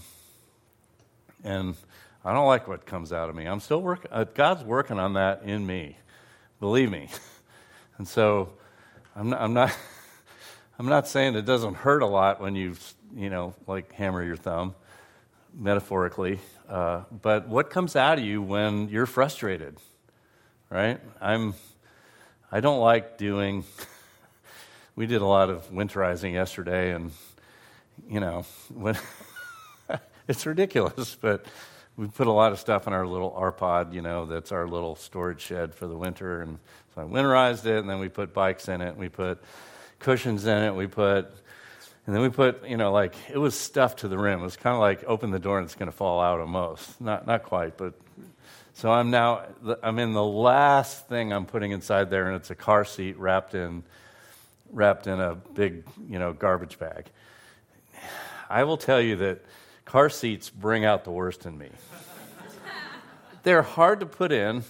A: And I don't like what comes out of me. I'm still working. Uh, God's working on that in me, believe me. And so, I'm not. I'm not. I'm not saying it doesn't hurt a lot when you you know like hammer your thumb, metaphorically. Uh, but what comes out of you when you're frustrated, right? I'm, I don't like doing, we did a lot of winterizing yesterday, and, you know, when it's ridiculous, but we put a lot of stuff in our little R-Pod, you know, that's our little storage shed for the winter, and so I winterized it, and then we put bikes in it, and we put cushions in it, we put... And then we put, you know, like, it was stuffed to the rim. It was kind of like, open the door and it's going to fall out almost. Not not quite, but... So I'm now, I'm in the last thing I'm putting inside there, and it's a car seat wrapped in, wrapped in a big, you know, garbage bag. I will tell you that car seats bring out the worst in me. They're hard to put in.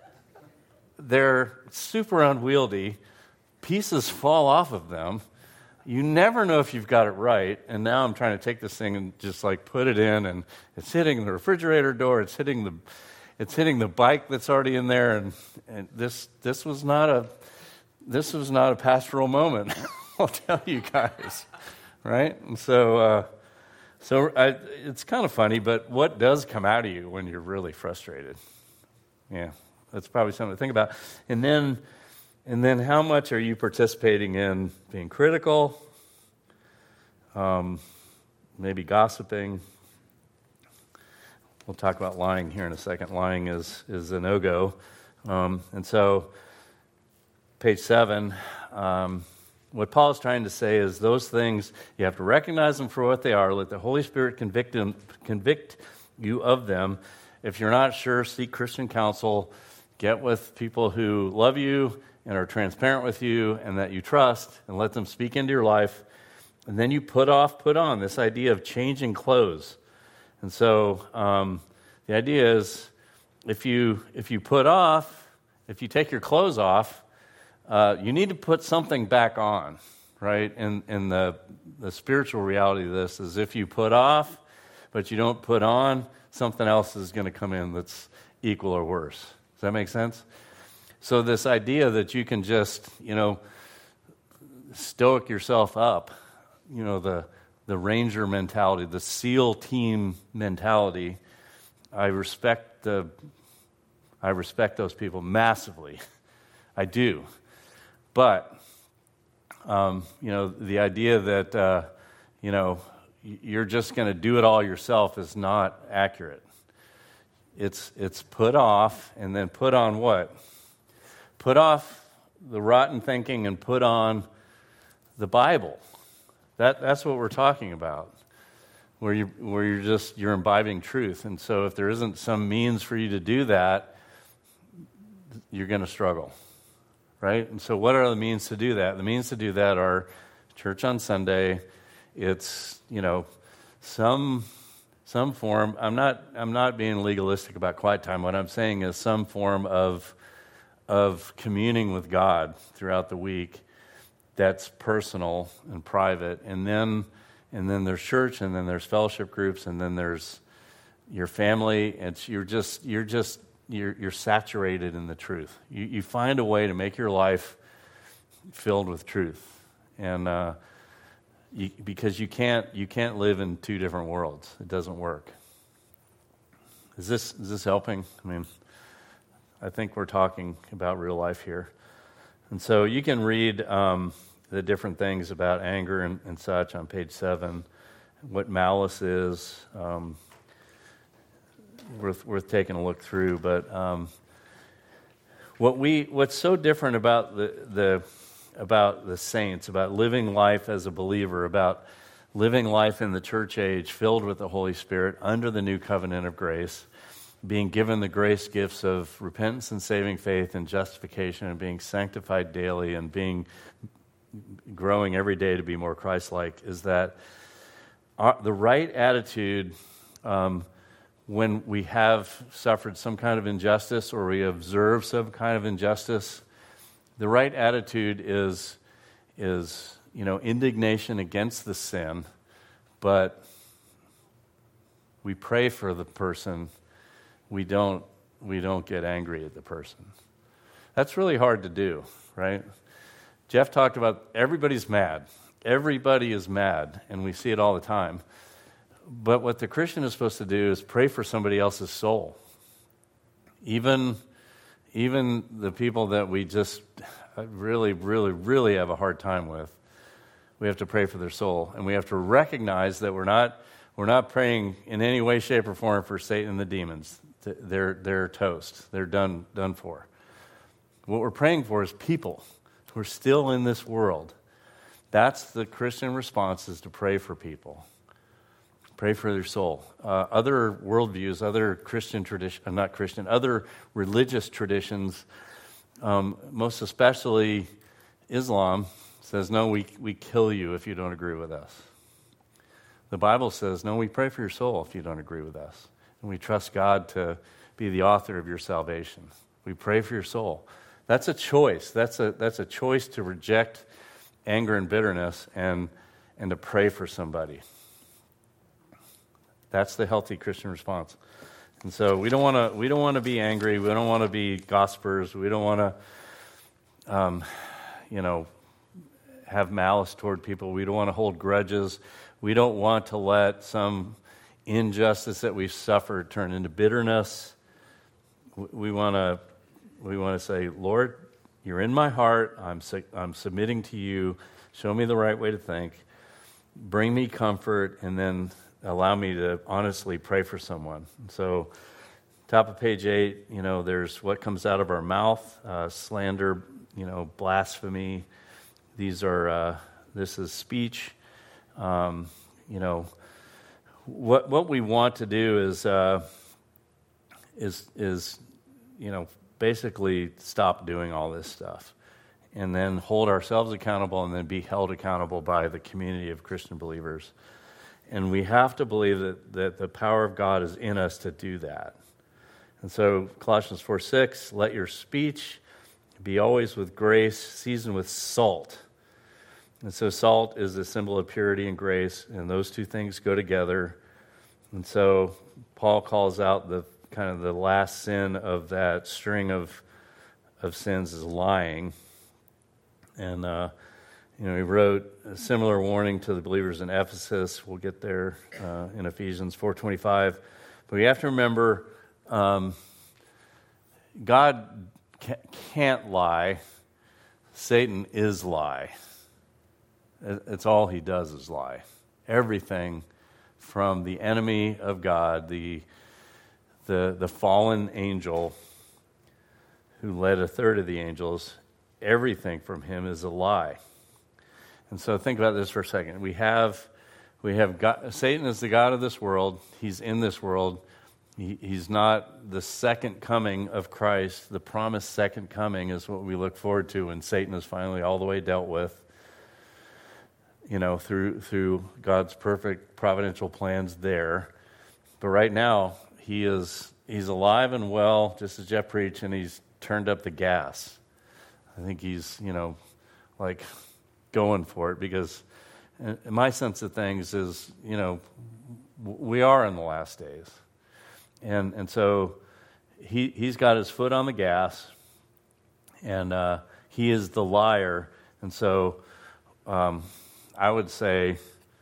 A: They're super unwieldy. Pieces fall off of them. You never know if you've got it right, and now I'm trying to take this thing and just like put it in, and it's hitting the refrigerator door, it's hitting the, it's hitting the bike that's already in there, and, and this this was not a, this was not a pastoral moment. I'll tell you guys, right? And so, uh, so I, it's kind of funny, but what does come out of you when you're really frustrated? Yeah, that's probably something to think about, and then. And then how much are you participating in being critical, um, maybe gossiping? We'll talk about lying here in a second. Lying is, is a no-go. Um, and so, page seven, um, what Paul is trying to say is those things, you have to recognize them for what they are. Let the Holy Spirit convict them, convict you of them. If you're not sure, seek Christian counsel. Get with people who love you and are transparent with you and that you trust, and let them speak into your life. And then you put off, put on, this idea of changing clothes. And so um, the idea is if you if you put off, if you take your clothes off, uh, you need to put something back on, right? And, and the, the spiritual reality of this is if you put off, but you don't put on, something else is going to come in that's equal or worse. Does that make sense? So this idea that you can just, you know, stoic yourself up, you know, the the ranger mentality, the SEAL team mentality, I respect the, I respect those people massively. I do. But Um, you know, the idea that, uh, you know, you're just going to do it all yourself is not accurate. It's it's put off and then put on what? Put off the rotten thinking and put on the Bible. That that's what we're talking about. Where you where you're just you're imbibing truth. And so if there isn't some means for you to do that, you're going to struggle. Right? And so what are the means to do that? The means to do that are church on Sunday. It's, you know, some some form. I'm not I'm not being legalistic about quiet time. What I'm saying is some form of of communing with God throughout the week that's personal and private. And then and then there's church, and then there's fellowship groups, and then there's your family. It's you're just you're just you're you're saturated in the truth. You you find a way to make your life filled with truth. And uh You, because you can't you can't live in two different worlds. It doesn't work. Is this is this helping? I mean, I think we're talking about real life here. And so you can read um, the different things about anger and, and such on page seven, what malice is, um, worth worth taking a look through. But um, what we what's so different about the the about the saints, about living life as a believer, about living life in the church age filled with the Holy Spirit under the new covenant of grace, being given the grace gifts of repentance and saving faith and justification and being sanctified daily and being growing every day to be more Christ-like, is that our, the right attitude um, when we have suffered some kind of injustice or we observe some kind of injustice. The right attitude is, is, you know, indignation against the sin, but we pray for the person. We don't, we don't get angry at the person. That's really hard to do, right? Jeff talked about everybody's mad. Everybody is mad, and we see it all the time. But what the Christian is supposed to do is pray for somebody else's soul. Even... Even the people that we just really, really, really have a hard time with, we have to pray for their soul. And we have to recognize that we're not we're not praying in any way, shape, or form for Satan and the demons. They're, they're toast. They're done, done for. What we're praying for is people who are still in this world. That's the Christian response, is to pray for people. Pray for their soul. Uh, other worldviews, other Christian tradition, uh, not Christian, other religious traditions, um, most especially Islam, says, no, we, we kill you if you don't agree with us. The Bible says, no, we pray for your soul if you don't agree with us. And we trust God to be the author of your salvation. We pray for your soul. That's a choice. That's a that's a choice to reject anger and bitterness and and to pray for somebody. That's the healthy Christian response. And so we don't want to we don't want to be angry. We don't want to be gossipers. We don't want to, um, you know, have malice toward people. We don't want to hold grudges. We don't want to let some injustice that we've suffered turn into bitterness. We want to we want to say, Lord, you're in my heart. I'm I'm submitting to you. Show me the right way to think. Bring me comfort, and then allow me to honestly pray for someone. So, top of page eight, you know, there's what comes out of our mouth, uh, slander, you know, blasphemy. These are, uh, this is speech. Um, you know, what what we want to do is, uh, is, is, you know, basically stop doing all this stuff and then hold ourselves accountable and then be held accountable by the community of Christian believers. And we have to believe that, that the power of God is in us to do that. And so Colossians four six, let your speech be always with grace, seasoned with salt. And so salt is a symbol of purity and grace, and those two things go together. And so Paul calls out the kind of the last sin of that string of of sins is lying. And uh You know, he wrote a similar warning to the believers in Ephesus. We'll get there uh, in Ephesians four twenty-five. But we have to remember, um, God ca- can't lie. Satan is lie. It's all he does is lie. Everything from the enemy of God, the the the fallen angel who led a third of the angels, everything from him is a lie. And so think about this for a second. We have we have God, Satan is the god of this world. He's in this world. He, he's not the second coming of Christ. The promised second coming is what we look forward to when Satan is finally all the way dealt with, you know, through through God's perfect providential plans there. But right now, he is he's alive and well, just as Jeff preached, and he's turned up the gas. I think he's, you know, like going for it, because my sense of things is, you know, we are in the last days. And and so he, he's got his foot on the gas, and uh, he is the liar. And so um, I would say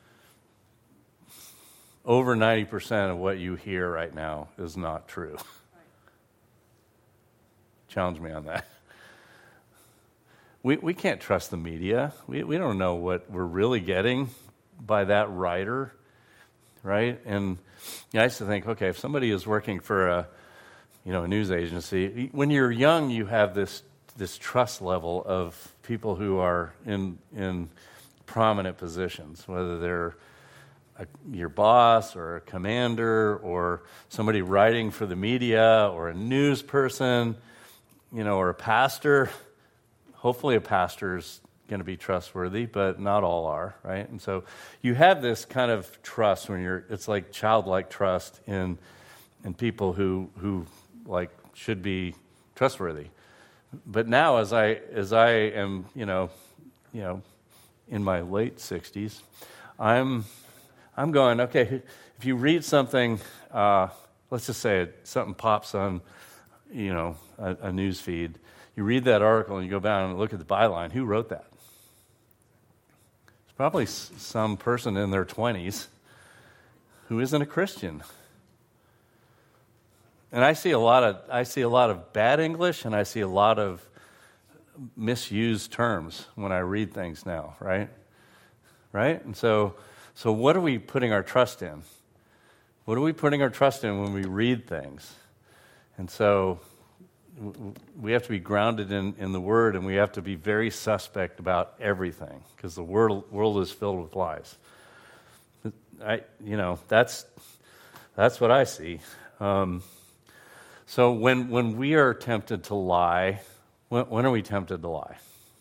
A: over ninety percent of what you hear right now is not true. Right. Challenge me on that. We we can't trust the media. We we don't know what we're really getting by that writer, right? And you know, I used to think, okay, if somebody is working for a you know a news agency, when you're young, you have this this trust level of people who are in in prominent positions, whether they're a, your boss or a commander or somebody writing for the media or a news person, you know, or a pastor. Hopefully a pastor's going to be trustworthy, but not all are, right? And so you have this kind of trust when you're, it's like childlike trust in in people who who like should be trustworthy. But now as I as I am, you know, you know, in my late sixties, I'm I'm going, okay, if you read something, uh, let's just say it, something pops on, you know, a, a news feed. You read that article and you go down and look at the byline. Who wrote that? It's probably s- some person in their twenties who isn't a Christian. And I see a lot of I see a lot of bad English, and I see a lot of misused terms when I read things now, right? Right? And so so what are we putting our trust in? What are we putting our trust in when we read things? And so we have to be grounded in, in the Word, and we have to be very suspect about everything, because the world world is filled with lies. I, you know, that's that's what I see. Um, so when when we are tempted to lie, when, when are we tempted to lie?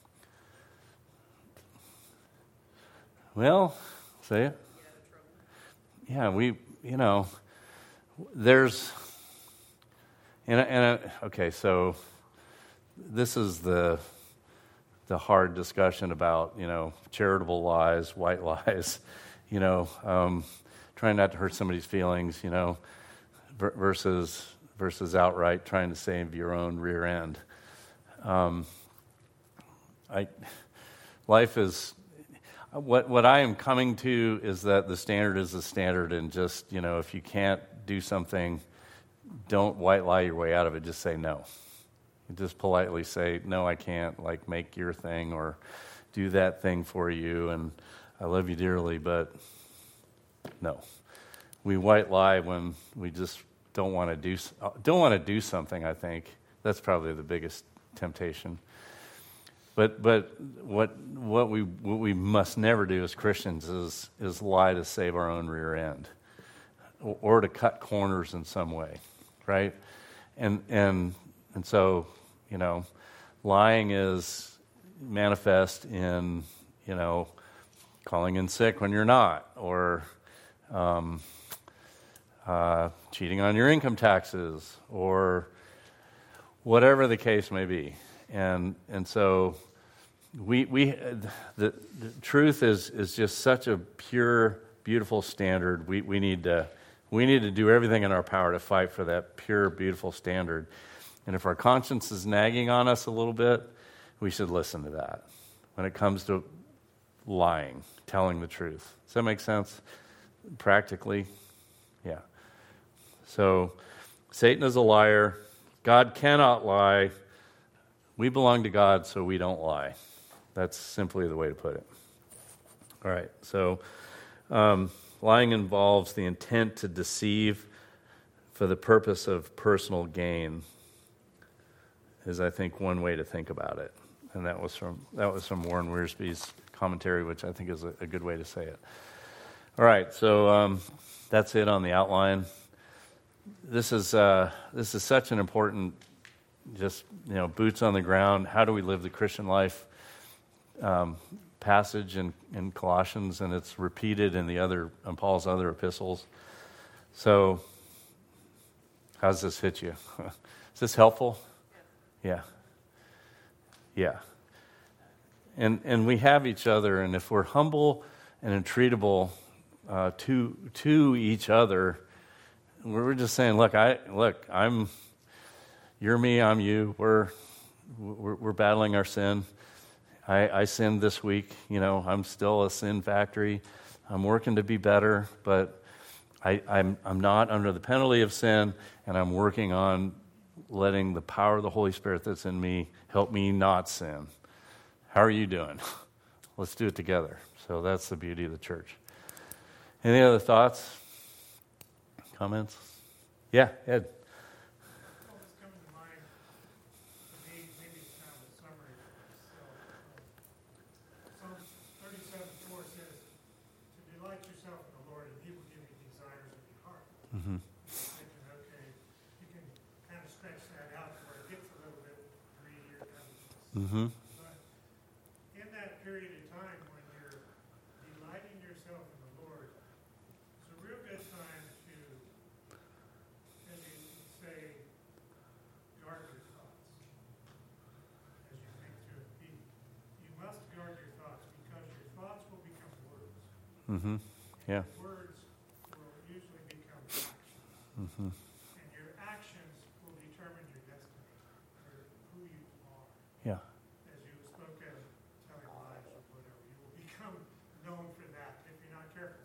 A: Well, say it. Yeah, we, you know, there's. And, and okay, so this is the the hard discussion about, you know, charitable lies, white lies, you know, um, trying not to hurt somebody's feelings, you know, versus versus outright trying to save your own rear end. Um, I life is what what I am coming to is that the standard is the standard, and just, you know, if you can't do something, don't white lie your way out of it. Just say no. Just politely say, no, I can't, like, make your thing or do that thing for you, and I love you dearly, but no. We white lie when we just don't want to do don't want to do something, I think. That's probably the biggest temptation. But but what what we what we must never do as Christians is is lie to save our own rear end, or, or to cut corners in some way. Right, and and and so, you know, lying is manifest in, you know, calling in sick when you're not, or um, uh, cheating on your income taxes, or whatever the case may be. And and so we we the, the truth is is just such a pure, beautiful standard. We we need to. We need to do everything in our power to fight for that pure, beautiful standard. And if our conscience is nagging on us a little bit, we should listen to that when it comes to lying, telling the truth. Does that make sense? Practically? Yeah. So Satan is a liar. God cannot lie. We belong to God, so we don't lie. That's simply the way to put it. All right, so um, lying involves the intent to deceive for the purpose of personal gain, is I think one way to think about it. And that was from that was from Warren Wiersbe's commentary, which I think is a, a good way to say it. All right, so um, that's it on the outline. This is uh, this is such an important, just you know, boots on the ground. How do we live the Christian life? Um, passage in, in Colossians, and it's repeated in the other in Paul's other epistles. So, how does this hit you? Is this helpful? Yeah. Yeah. And and we have each other, and if we're humble and entreatable uh, to to each other, we're just saying, look, I look, I'm you're me, I'm you. We're we're, we're battling our sin. I, I sinned this week. You know, I'm still a sin factory. I'm working to be better, but I, I'm I'm not under the penalty of sin, and I'm working on letting the power of the Holy Spirit that's in me help me not sin. How are you doing? Let's do it together. So that's the beauty of the church. Any other thoughts? Comments? Yeah, Ed. Mm-hmm.
D: Thinking, okay, you can kind of stretch that out to where it gets a little bit greedier.
A: Mm-hmm.
D: But in that period of time when you're delighting yourself in the Lord, it's a real good time to, as you say, guard your thoughts as you think through it. Be, you must guard your thoughts because your thoughts will become words.
A: Mm-hmm. Yeah.
D: Words will usually become actions.
A: Mm-hmm.
D: And your actions will determine your destiny, or who you are.
A: Yeah.
D: As you spoke of telling lies or whatever, you will become known for that if you're not careful.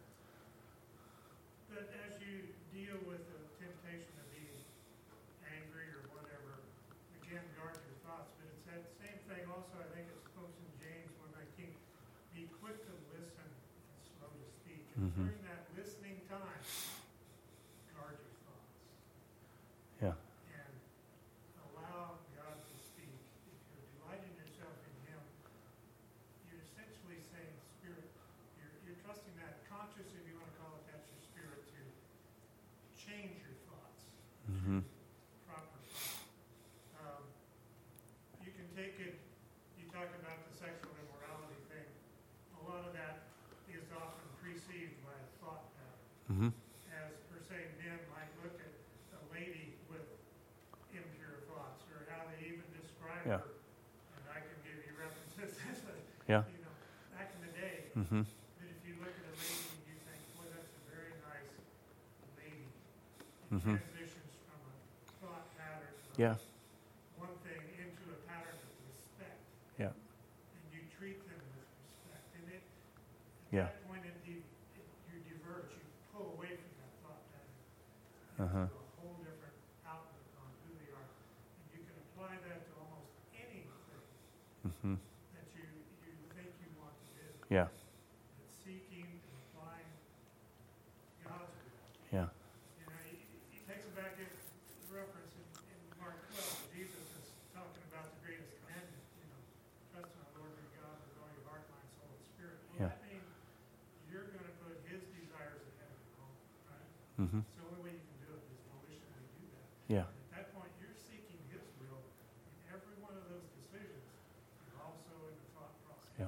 D: But as you deal with the temptation of being angry or whatever, again, guard your thoughts. But it's that same thing also, I think it's spoken in James one nineteen, be quick to listen and slow to speak. And
A: Mm-hmm.
D: during that listening time, guard your thoughts.
A: Yeah.
D: And allow God to speak. If you're delighting yourself in Him, you're essentially saying, Spirit, you're, you're trusting that conscious, if you want to call it, that's your spirit to change your thoughts.
A: Mm-hmm.
D: Proper thoughts. Um, you can take it, you talk about the sexual immorality thing. A lot of that is often preceded by a thought pattern.
A: Mm-hmm.
D: As per se, men might look at a lady with impure thoughts, or how they even describe
A: Yeah.
D: her. And I can give you references,
A: Yeah.
D: you know, back in the day.
A: Mm-hmm.
D: That if you look at a lady and you think, boy, that's a very nice lady. It
A: Mm-hmm.
D: transitions from a thought pattern of
A: Yeah.
D: one thing into a pattern of respect.
A: Yeah.
D: And you treat them with respect. And it, at
A: Yeah.
D: that point, it, de- it, you diverge, you pull away from that thought pattern
A: Uh-huh.
D: into a whole different outlook on who they are. And you can apply that to almost anything
A: Mm-hmm.
D: that you, you think you want to do.
A: Yeah.
D: It's seeking and applying God's will.
A: Yeah.
D: You know, he, he takes it back in reference in, in Mark twelve. Jesus is talking about the greatest commandment, you know, trust in the Lord your God with all your heart, mind, soul, and spirit. Well,
A: Yeah.
D: that means you're going to put His desires ahead of your own, right?
A: Mm-hmm.
D: It's the only way you can do it is volitionally do that.
A: Yeah.
D: And at that point, you're seeking His will in every one of those decisions, and also in the thought process.
A: Yeah.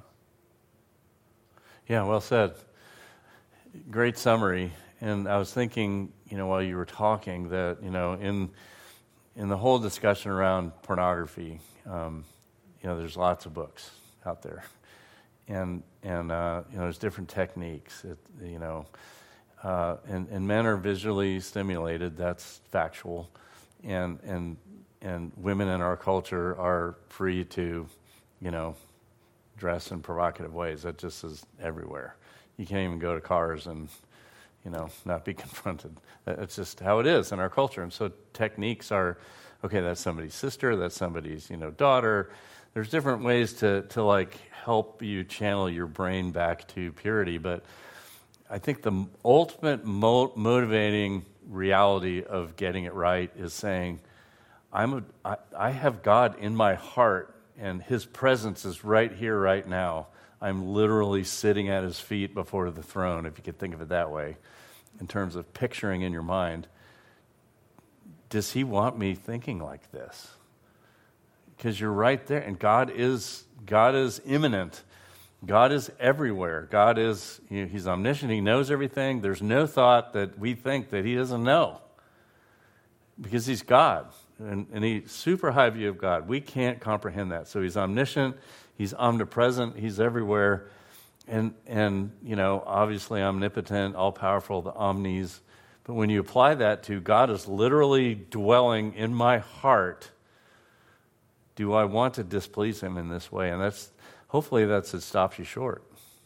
A: Yeah, well said. Great summary. And I was thinking, you know, while you were talking that, you know, in in the whole discussion around pornography, um, you know, there's lots of books out there. And, and uh, you know, there's different techniques, it, you know. Uh, and, and men are visually stimulated, that's factual. And, and, and women in our culture are free to, you know, dress in provocative ways. That just is everywhere. You can't even go to cars and, you know, not be confronted. That's just how it is in our culture. And so techniques are, okay, that's somebody's sister, that's somebody's, you know, daughter. there's different ways to, to like help you channel your brain back to purity, but I think the ultimate mo- motivating reality of getting it right is saying, I'm a, I, I have God in my heart, and his presence is right here, right now. I'm literally sitting at his feet before the throne, if you could think of it that way, in terms of picturing in your mind. Does he want me thinking like this? Because you're right there, and God is God is immanent. God is everywhere. God is, you know, he's omniscient. He knows everything. There's no thought that we think that he doesn't know, because he's God, and, and he's super high view of God. We can't comprehend that. So he's omniscient. He's omnipresent. He's everywhere. And, and you know, obviously omnipotent, all-powerful, the omnis. But when you apply that to God is literally dwelling in my heart, do I want to displease him in this way? And that's, hopefully that's it stops you short.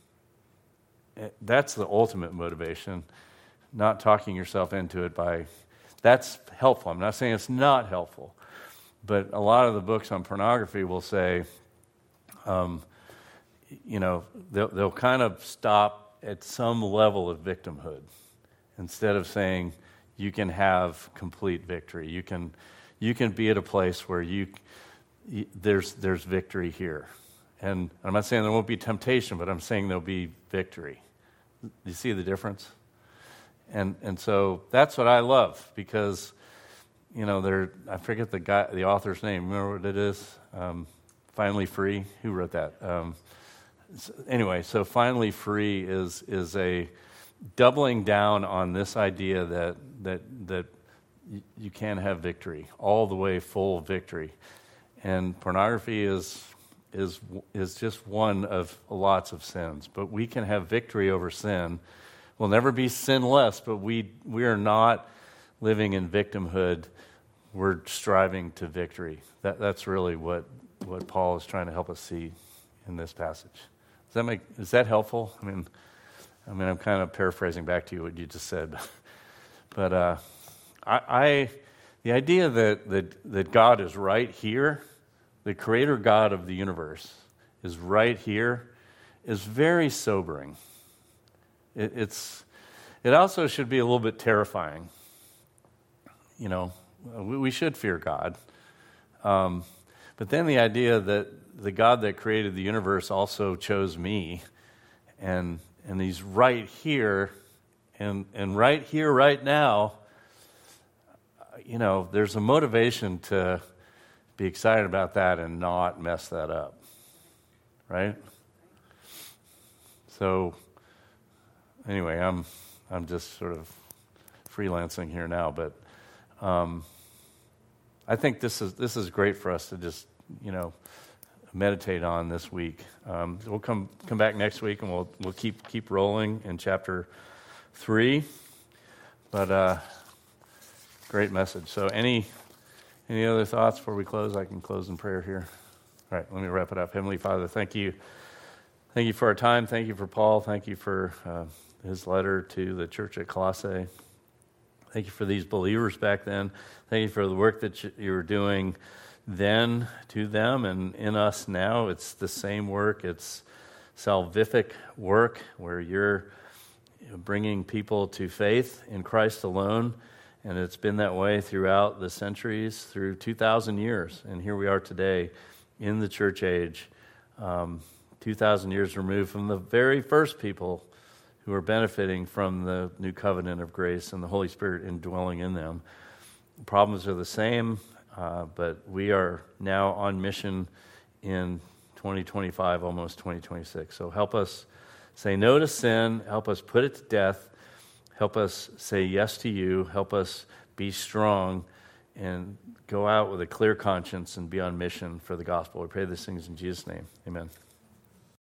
A: That's the ultimate motivation, not talking yourself into it by, that's helpful. I'm not saying it's not helpful, but a lot of the books on pornography will say, um, you know, they'll, they'll kind of stop at some level of victimhood instead of saying you can have complete victory. You can, you can be at a place where you, you there's there's victory here. And I'm not saying there won't be temptation, but I'm saying there'll be victory. Do you see the difference? And and so that's what I love, because, you know, there I forget the guy, the author's name. Remember what it is? Um, Finally Free. Who wrote that? Um, so anyway, so Finally Free is is a doubling down on this idea that that that y- you can have victory, all the way full victory, and pornography is. is is just one of lots of sins. But we can have victory over sin. We'll never be sinless, but we we are not living in victimhood. We're striving to victory. That that's really what, what Paul is trying to help us see in this passage. Does that make is that helpful? I mean, I mean I'm kind of paraphrasing back to you what you just said, but uh, I, I the idea that that that God is right here. The creator God of the universe is right here, is very sobering. It, it's, it also should be a little bit terrifying. You know, we, we should fear God. Um, but then the idea that the God that created the universe also chose me, and and he's right here, and and right here, right now, you know, there's a motivation to be excited about that and not mess that up, right? So, anyway, I'm I'm just sort of freelancing here now, but um, I think this is this is great for us to just, you know, meditate on this week. Um, we'll come come back next week and we'll we'll keep keep rolling in chapter three. But uh, great message. So any. Any other thoughts before we close? I can close in prayer here. All right, let me wrap it up. Heavenly Father, thank you. Thank you for our time. Thank you for Paul. Thank you for uh, his letter to the church at Colossae. Thank you for these believers back then. Thank you for the work that you were doing then to them and in us now. It's the same work. It's salvific work where you're bringing people to faith in Christ alone. And it's been that way throughout the centuries, through two thousand years. And here we are today in the church age, um, two thousand years removed from the very first people who are benefiting from the new covenant of grace and the Holy Spirit indwelling in them. The problems are the same, uh, but we are now on mission in twenty twenty-five, almost twenty twenty-six. So help us say no to sin, help us put it to death, help us say yes to you. Help us be strong and go out with a clear conscience and be on mission for the gospel. We pray these things in Jesus' name. Amen.